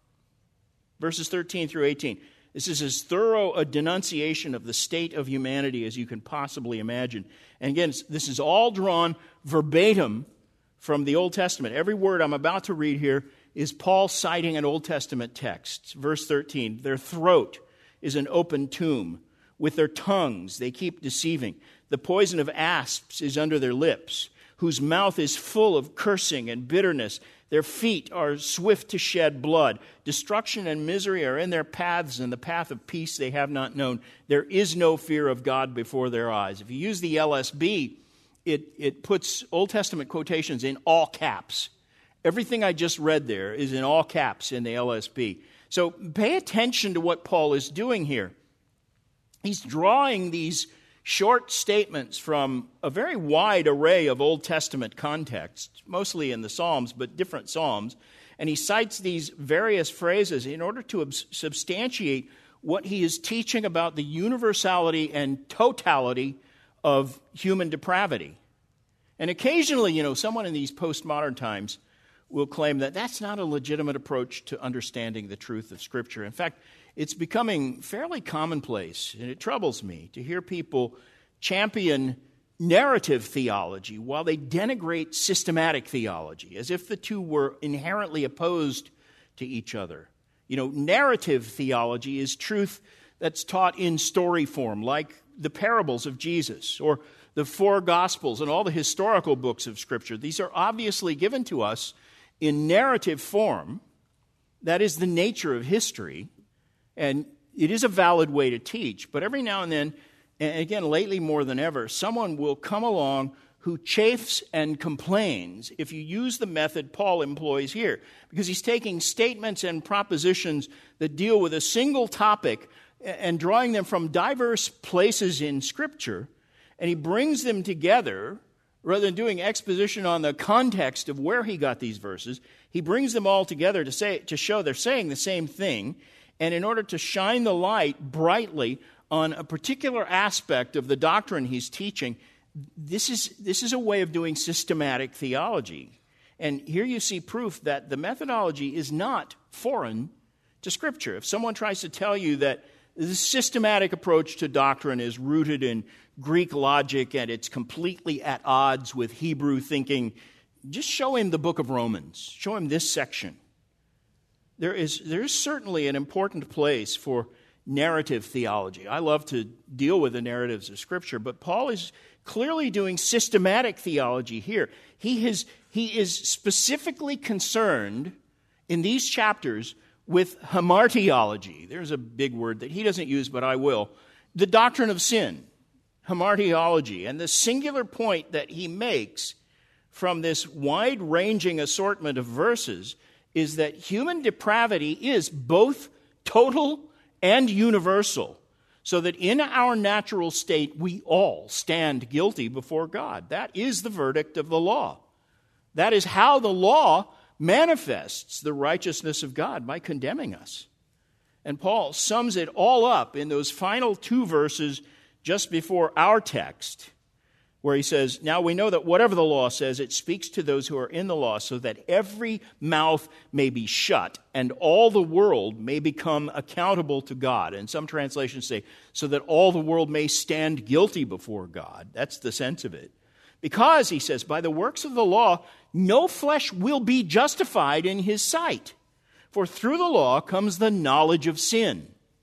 Verses 13 through 18. This is as thorough a denunciation of the state of humanity as you can possibly imagine. And again, this is all drawn verbatim from the Old Testament. Every word I'm about to read here is Paul citing an Old Testament text. Verse 13, their throat is an open tomb. With their tongues they keep deceiving. The poison of asps is under their lips, whose mouth is full of cursing and bitterness. Their feet are swift to shed blood. Destruction and misery are in their paths, and the path of peace they have not known. There is no fear of God before their eyes. If you use the LSB, it puts Old Testament quotations in all caps. Everything I just read there is in all caps in the LSB. So pay attention to what Paul is doing here. He's drawing these short statements from a very wide array of Old Testament contexts, mostly in the Psalms, but different Psalms. And he cites these various phrases in order to substantiate what he is teaching about the universality and totality of human depravity. And occasionally, someone in these postmodern times will claim that that's not a legitimate approach to understanding the truth of Scripture. In fact, it's becoming fairly commonplace, and it troubles me to hear people champion narrative theology while they denigrate systematic theology, as if the two were inherently opposed to each other. Narrative theology is truth that's taught in story form, like the parables of Jesus or the four Gospels and all the historical books of Scripture. These are obviously given to us in narrative form. That is the nature of history, and it is a valid way to teach. But every now and then, and again, lately more than ever, someone will come along who chafes and complains if you use the method Paul employs here, because he's taking statements and propositions that deal with a single topic and drawing them from diverse places in Scripture, and he brings them together. Rather than doing exposition on the context of where he got these verses, he brings them all together to show they're saying the same thing, and in order to shine the light brightly on a particular aspect of the doctrine he's teaching. This is a way of doing systematic theology. And here you see proof that the methodology is not foreign to Scripture. If someone tries to tell you that the systematic approach to doctrine is rooted in Greek logic and it's completely at odds with Hebrew thinking, just show him the book of Romans. Show him this section. There is certainly an important place for narrative theology. I love to deal with the narratives of Scripture, but Paul is clearly doing systematic theology here. He is specifically concerned in these chapters with hamartiology. There's a big word that he doesn't use, but I will. The doctrine of sin, hamartiology. And the singular point that he makes from this wide-ranging assortment of verses is that human depravity is both total and universal, so that in our natural state we all stand guilty before God. That is the verdict of the law. That is how the law manifests the righteousness of God, by condemning us. And Paul sums it all up in those final two verses just before our text, where he says, now we know that whatever the law says, it speaks to those who are in the law, so that every mouth may be shut and all the world may become accountable to God. And some translations say, so that all the world may stand guilty before God. That's the sense of it. Because, he says, by the works of the law, no flesh will be justified in his sight. For through the law comes the knowledge of sin.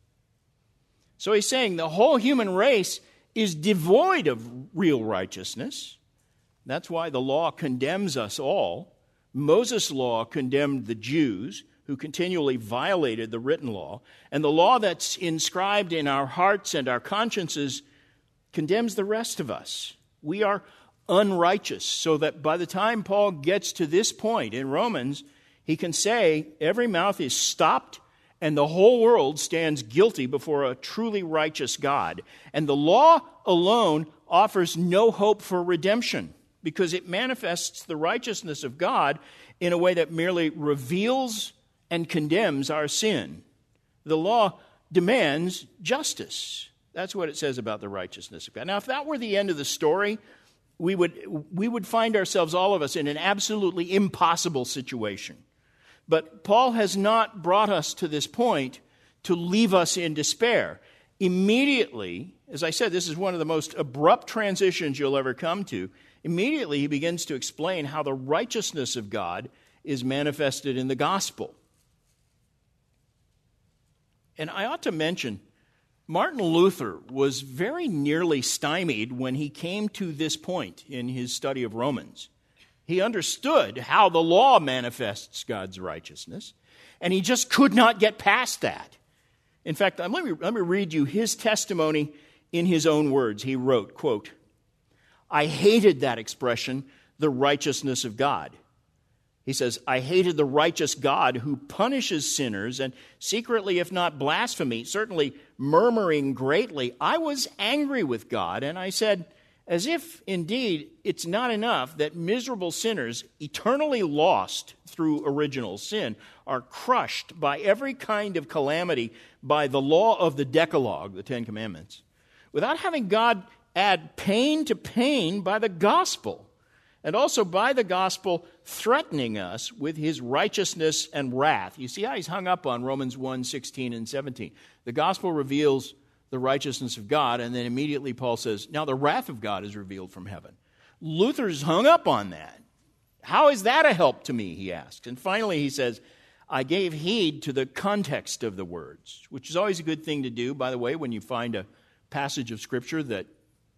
So he's saying the whole human race is devoid of real righteousness. That's why the law condemns us all. Moses' law condemned the Jews, who continually violated the written law. And the law that's inscribed in our hearts and our consciences condemns the rest of us. We are unrighteous, so that by the time Paul gets to this point in Romans, he can say every mouth is stopped and the whole world stands guilty before a truly righteous God. And the law alone offers no hope for redemption, because it manifests the righteousness of God in a way that merely reveals and condemns our sin. The law demands justice. That's what it says about the righteousness of God. Now, if that were the end of the story, we would find ourselves, all of us, in an absolutely impossible situation. But Paul has not brought us to this point to leave us in despair. Immediately, as I said, this is one of the most abrupt transitions you'll ever come to. Immediately, he begins to explain how the righteousness of God is manifested in the gospel. And I ought to mention, Martin Luther was very nearly stymied when he came to this point in his study of Romans. He understood how the law manifests God's righteousness, and he just could not get past that. In fact, let me read you his testimony in his own words. He wrote, quote, "I hated that expression, the righteousness of God." He says, "I hated the righteous God who punishes sinners, and secretly, if not blasphemy, certainly murmuring greatly, I was angry with God, and I said, as if indeed it's not enough that miserable sinners, eternally lost through original sin, are crushed by every kind of calamity by the law of the Decalogue, the Ten Commandments, without having God add pain to pain by the gospel, and also by the gospel threatening us with his righteousness and wrath." You see how he's hung up on Romans 1:16 and 17. The gospel reveals the righteousness of God, and then immediately Paul says, now the wrath of God is revealed from heaven. Luther's hung up on that. How is that a help to me, he asks. And finally he says, I gave heed to the context of the words, which is always a good thing to do, by the way, when you find a passage of Scripture that,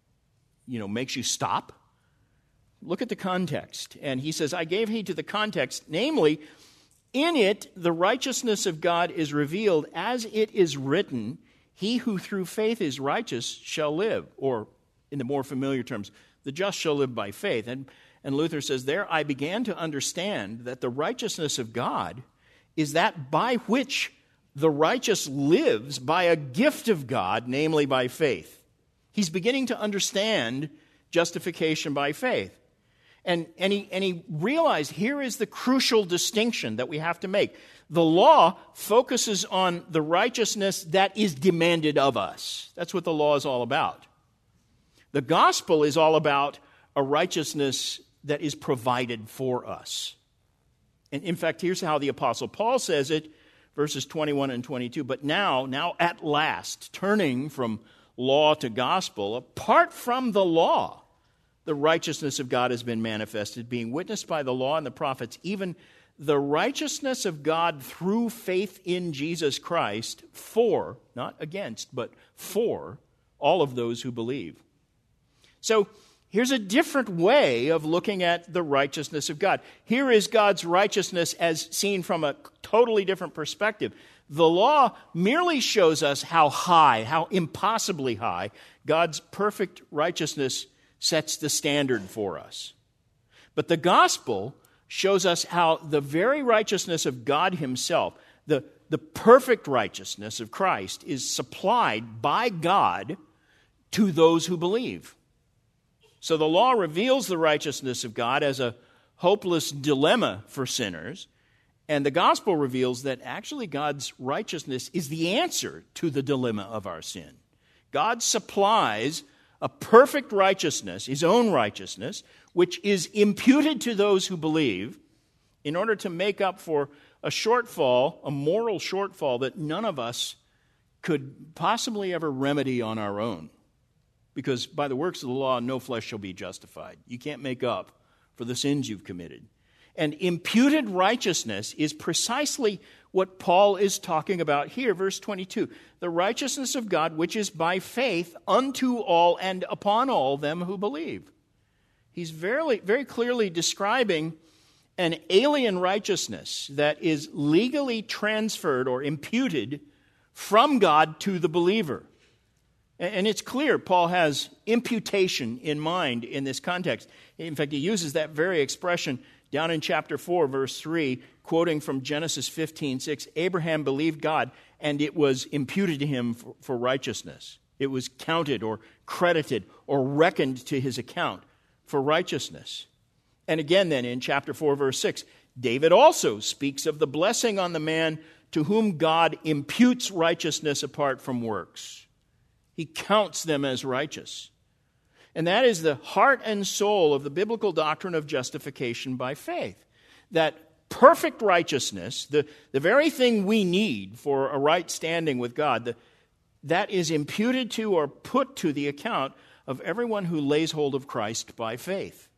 makes you stop. Look at the context. And he says, I gave heed to the context, namely, in it the righteousness of God is revealed, as it is written, he who through faith is righteous shall live. Or, in the more familiar terms, the just shall live by faith. And Luther says, there I began to understand that the righteousness of God is that by which the righteous lives by a gift of God, namely by faith. He's beginning to understand justification by faith. And he realized here is the crucial distinction that we have to make. The law focuses on the righteousness that is demanded of us. That's what the law is all about. The gospel is all about a righteousness that is provided for us. And in fact, here's how the Apostle Paul says it, verses 21 and 22. But now at last, turning from law to gospel, apart from the law, the righteousness of God has been manifested, being witnessed by the law and the prophets, even the righteousness of God through faith in Jesus Christ for, not against, but for all of those who believe. So here's a different way of looking at the righteousness of God. Here is God's righteousness as seen from a totally different perspective. The law merely shows us how high, how impossibly high, God's perfect righteousness sets the standard for us. But the gospel shows us how the very righteousness of God himself, the perfect righteousness of Christ, is supplied by God to those who believe. So the law reveals the righteousness of God as a hopeless dilemma for sinners, and the gospel reveals that actually God's righteousness is the answer to the dilemma of our sin. God supplies a perfect righteousness, his own righteousness, which is imputed to those who believe in order to make up for a shortfall, a moral shortfall that none of us could possibly ever remedy on our own. Because by the works of the law, no flesh shall be justified. You can't make up for the sins you've committed. And imputed righteousness is precisely what Paul is talking about here, verse 22. The righteousness of God, which is by faith unto all and upon all them who believe. He's very, very clearly describing an alien righteousness that is legally transferred or imputed from God to the believer. And it's clear Paul has imputation in mind in this context. In fact, he uses that very expression down in chapter 4, verse 3, quoting from Genesis 15:6, Abraham believed God, and it was imputed to him for righteousness. It was counted or credited or reckoned to his account for righteousness. And again then in chapter 4, verse 6, David also speaks of the blessing on the man to whom God imputes righteousness apart from works. He counts them as righteous. And that is the heart and soul of the biblical doctrine of justification by faith. That perfect righteousness, the very thing we need for a right standing with God, that is imputed to or put to the account of everyone who lays hold of Christ by faith.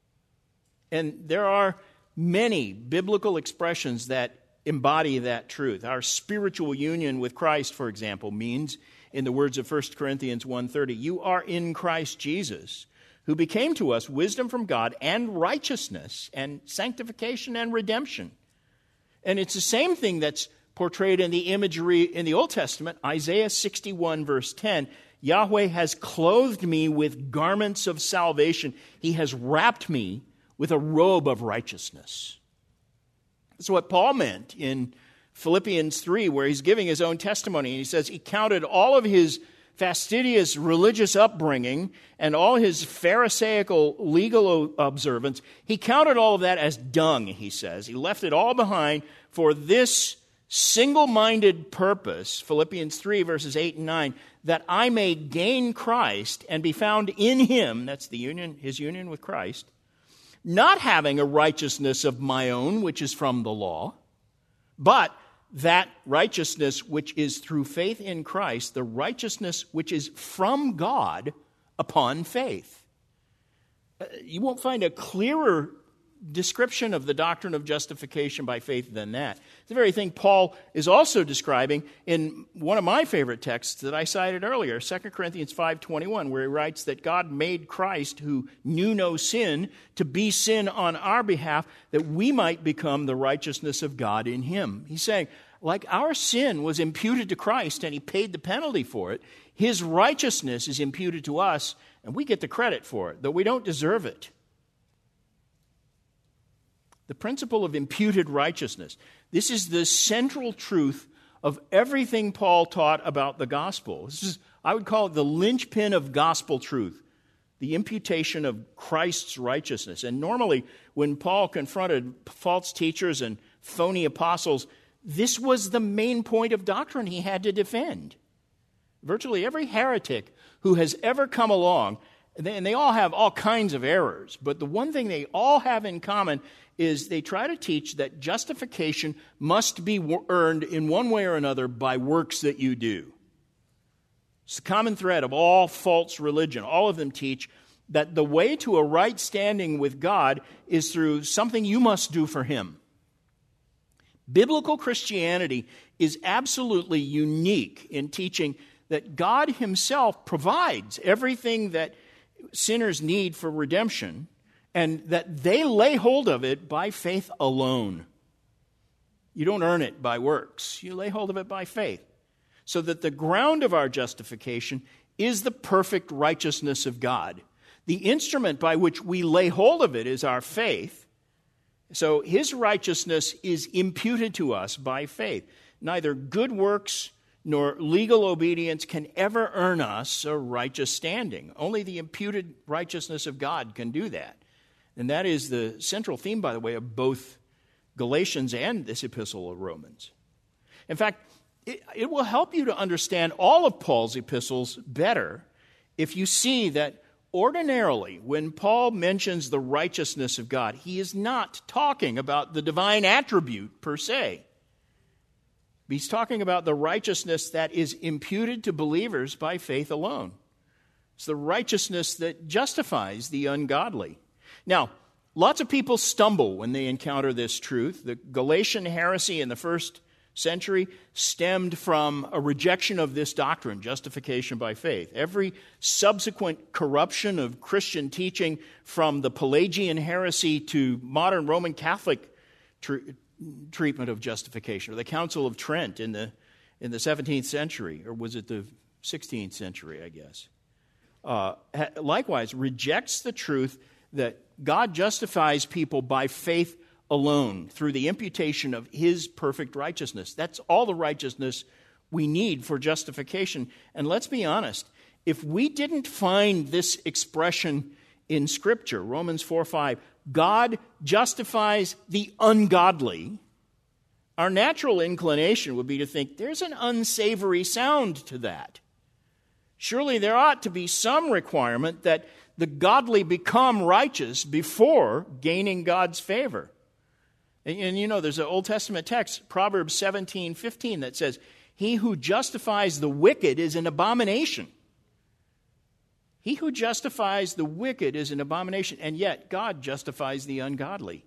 And there are many biblical expressions that embody that truth. Our spiritual union with Christ, for example, means, in the words of 1 Corinthians 1:30, you are in Christ Jesus, who became to us wisdom from God and righteousness and sanctification and redemption. And it's the same thing that's portrayed in the imagery in the Old Testament. Isaiah 61, verse 10, Yahweh has clothed me with garments of salvation. He has wrapped me with a robe of righteousness. That's what Paul meant in Philippians 3, where he's giving his own testimony. And he says he counted all of his fastidious religious upbringing and all his Pharisaical legal observance, he counted all of that as dung, he says. He left it all behind for this single-minded purpose, Philippians 3, verses 8 and 9, that I may gain Christ and be found in him, that's the union, his union with Christ, not having a righteousness of my own, which is from the law, but that righteousness which is through faith in Christ, the righteousness which is from God upon faith. You won't find a clearer description of the doctrine of justification by faith than that. It's the very thing Paul is also describing in one of my favorite texts that I cited earlier, 2 Corinthians 5:21, where he writes that God made Christ, who knew no sin, to be sin on our behalf, that we might become the righteousness of God in him. He's saying, like our sin was imputed to Christ and he paid the penalty for it, his righteousness is imputed to us and we get the credit for it, though we don't deserve it. The principle of imputed righteousness. This is the central truth of everything Paul taught about the gospel. This is, I would call it the linchpin of gospel truth, the imputation of Christ's righteousness. And normally, when Paul confronted false teachers and phony apostles, this was the main point of doctrine he had to defend. Virtually every heretic who has ever come along, and they all have all kinds of errors, but the one thing they all have in common is they try to teach that justification must be earned in one way or another by works that you do. It's the common thread of all false religion. All of them teach that the way to a right standing with God is through something you must do for him. Biblical Christianity is absolutely unique in teaching that God himself provides everything that sinners need for redemption, and that they lay hold of it by faith alone. You don't earn it by works. You lay hold of it by faith. So that the ground of our justification is the perfect righteousness of God. The instrument by which we lay hold of it is our faith. So his righteousness is imputed to us by faith. Neither good works nor legal obedience can ever earn us a righteous standing. Only the imputed righteousness of God can do that. And that is the central theme, by the way, of both Galatians and this epistle of Romans. In fact, it will help you to understand all of Paul's epistles better if you see that ordinarily, when Paul mentions the righteousness of God, he is not talking about the divine attribute per se. He's talking about the righteousness that is imputed to believers by faith alone. It's the righteousness that justifies the ungodly. Now, lots of people stumble when they encounter this truth. The Galatian heresy in the first century stemmed from a rejection of this doctrine, justification by faith. Every subsequent corruption of Christian teaching, from the Pelagian heresy to modern Roman Catholic treatment of justification, or the Council of Trent in the 17th century, or was it the 16th century, I guess, likewise rejects the truth that God justifies people by faith alone through the imputation of his perfect righteousness. That's all the righteousness we need for justification. And let's be honest, if we didn't find this expression in Scripture, Romans 4:5, God justifies the ungodly, our natural inclination would be to think there's an unsavory sound to that. Surely there ought to be some requirement that the godly become righteous before gaining God's favor. And you know, there's an Old Testament text, Proverbs 17:15, that says, he who justifies the wicked is an abomination. He who justifies the wicked is an abomination, and yet God justifies the ungodly.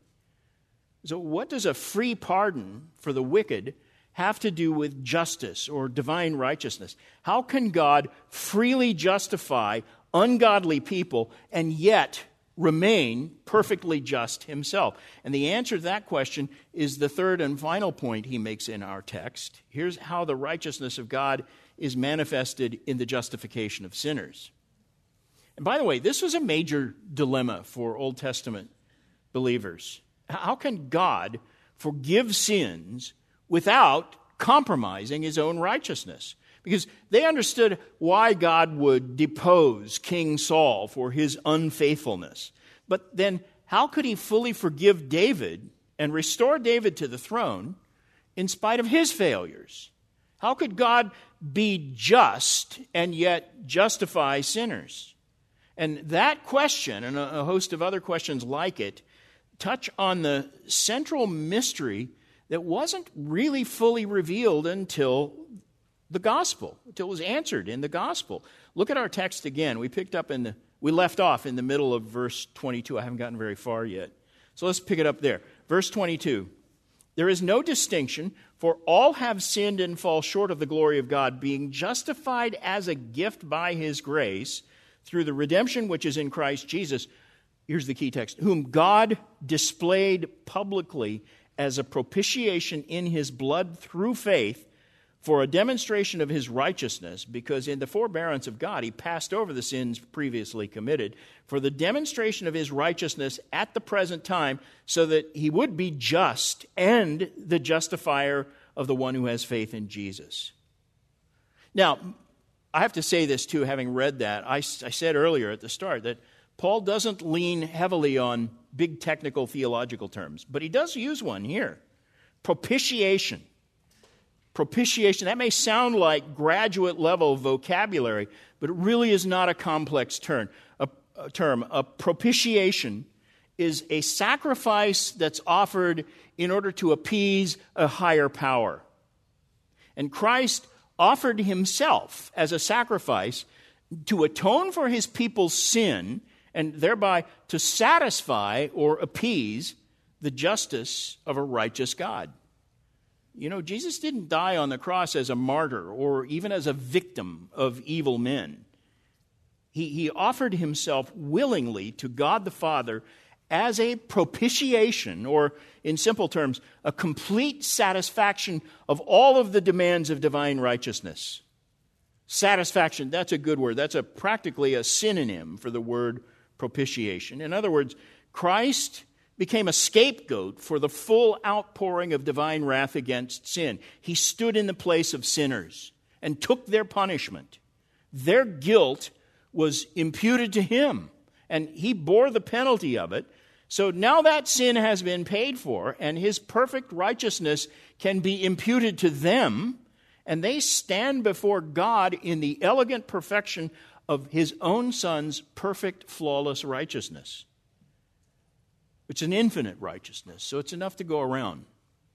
So what does a free pardon for the wicked have to do with justice or divine righteousness? How can God freely justify ungodly people and yet remain perfectly just himself? And the answer to that question is the third and final point he makes in our text. Here's how the righteousness of God is manifested in the justification of sinners. And by the way, this was a major dilemma for Old Testament believers. How can God forgive sins without compromising his own righteousness? Because they understood why God would depose King Saul for his unfaithfulness. But then how could he fully forgive David and restore David to the throne in spite of his failures? How could God be just and yet justify sinners? And that question, and a host of other questions like it, touch on the central mystery that wasn't really fully revealed until the gospel, until it was answered in the gospel. Look at our text again. We left off in the middle of verse 22. I haven't gotten very far yet. So let's pick it up there. Verse 22. There is no distinction, for all have sinned and fall short of the glory of God, being justified as a gift by his grace through the redemption which is in Christ Jesus. Here's the key text. Whom God displayed publicly as a propitiation in his blood through faith for a demonstration of his righteousness, because in the forbearance of God he passed over the sins previously committed, for the demonstration of his righteousness at the present time, so that he would be just and the justifier of the one who has faith in Jesus. Now, I have to say this too, having read that. I said earlier at the start that Paul doesn't lean heavily on big technical theological terms, but he does use one here. Propitiation. Propitiation, that may sound like graduate level vocabulary, but it really is not a complex term. A propitiation is a sacrifice that's offered in order to appease a higher power. And Christ offered himself as a sacrifice to atone for his people's sin and thereby to satisfy or appease the justice of a righteous God. You know, Jesus didn't die on the cross as a martyr or even as a victim of evil men. He offered himself willingly to God the Father as a propitiation, or in simple terms, a complete satisfaction of all of the demands of divine righteousness. Satisfaction, that's a good word. That's practically a synonym for the word propitiation. In other words, Christ became a scapegoat for the full outpouring of divine wrath against sin. He stood in the place of sinners and took their punishment. Their guilt was imputed to him, and he bore the penalty of it. So now that sin has been paid for, and his perfect righteousness can be imputed to them, and they stand before God in the elegant perfection of his own Son's perfect, flawless righteousness. It's an infinite righteousness, so it's enough to go around.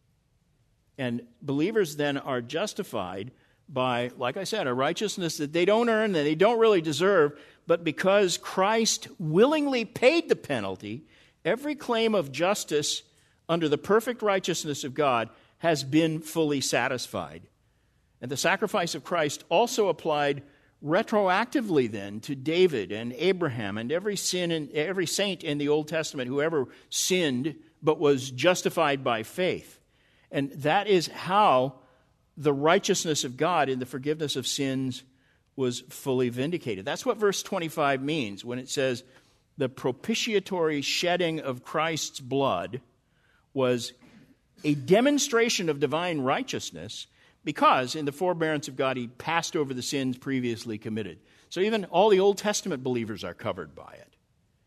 And believers then are justified by, like I said, a righteousness that they don't earn, that they don't really deserve, but because Christ willingly paid the penalty, every claim of justice under the perfect righteousness of God has been fully satisfied. And the sacrifice of Christ also applied retroactively then to David and Abraham and every saint in the Old Testament who ever sinned but was justified by faith. And that is how the righteousness of God in the forgiveness of sins was fully vindicated. That's what verse 25 means when it says the propitiatory shedding of Christ's blood was a demonstration of divine righteousness, because in the forbearance of God, he passed over the sins previously committed. So even all the Old Testament believers are covered by it.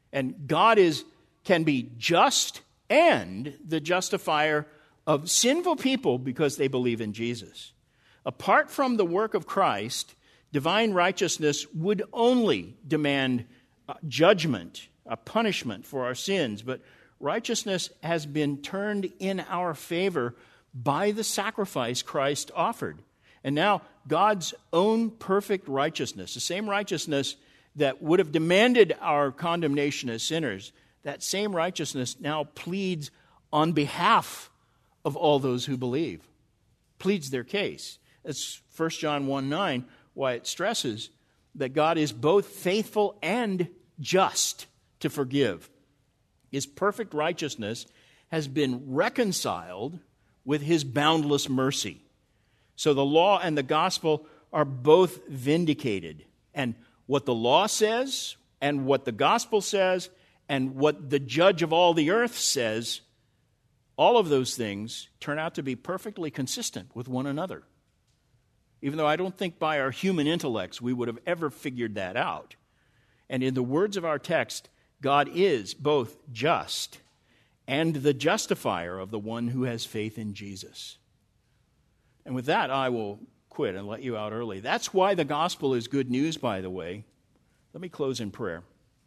And God can be just and the justifier of sinful people because they believe in Jesus. Apart from the work of Christ, divine righteousness would only demand judgment, a punishment for our sins. But righteousness has been turned in our favor by the sacrifice Christ offered. And now God's own perfect righteousness, the same righteousness that would have demanded our condemnation as sinners, that same righteousness now pleads on behalf of all those who believe, pleads their case. That's 1 John 1:9, why it stresses that God is both faithful and just to forgive. His perfect righteousness has been reconciled with his boundless mercy. So the law and the gospel are both vindicated. And what the law says, and what the gospel says, and what the judge of all the earth says, all of those things turn out to be perfectly consistent with one another. Even though I don't think by our human intellects we would have ever figured that out. And in the words of our text, God is both just and the justifier of the one who has faith in Jesus. And with that, I will quit and let you out early. That's why the gospel is good news, by the way. Let me close in prayer.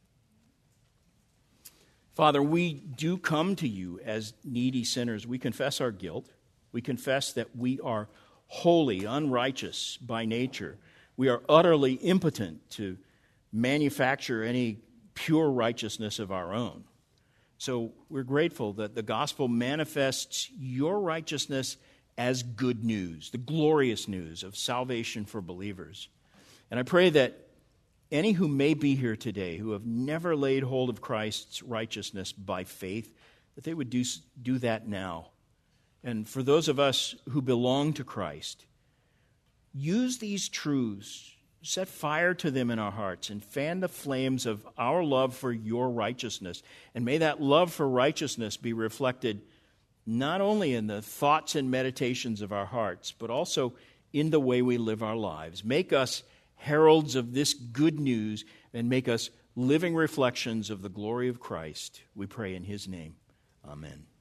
Father, we do come to you as needy sinners. We confess our guilt. We confess that we are wholly unrighteous by nature. We are utterly impotent to manufacture any pure righteousness of our own. So we're grateful that the gospel manifests your righteousness as good news, the glorious news of salvation for believers. And I pray that any who may be here today who have never laid hold of Christ's righteousness by faith, that they would do that now. And for those of us who belong to Christ, use these truths, set fire to them in our hearts, and fan the flames of our love for your righteousness. And may that love for righteousness be reflected not only in the thoughts and meditations of our hearts, but also in the way we live our lives. Make us heralds of this good news and make us living reflections of the glory of Christ. We pray in his name. Amen.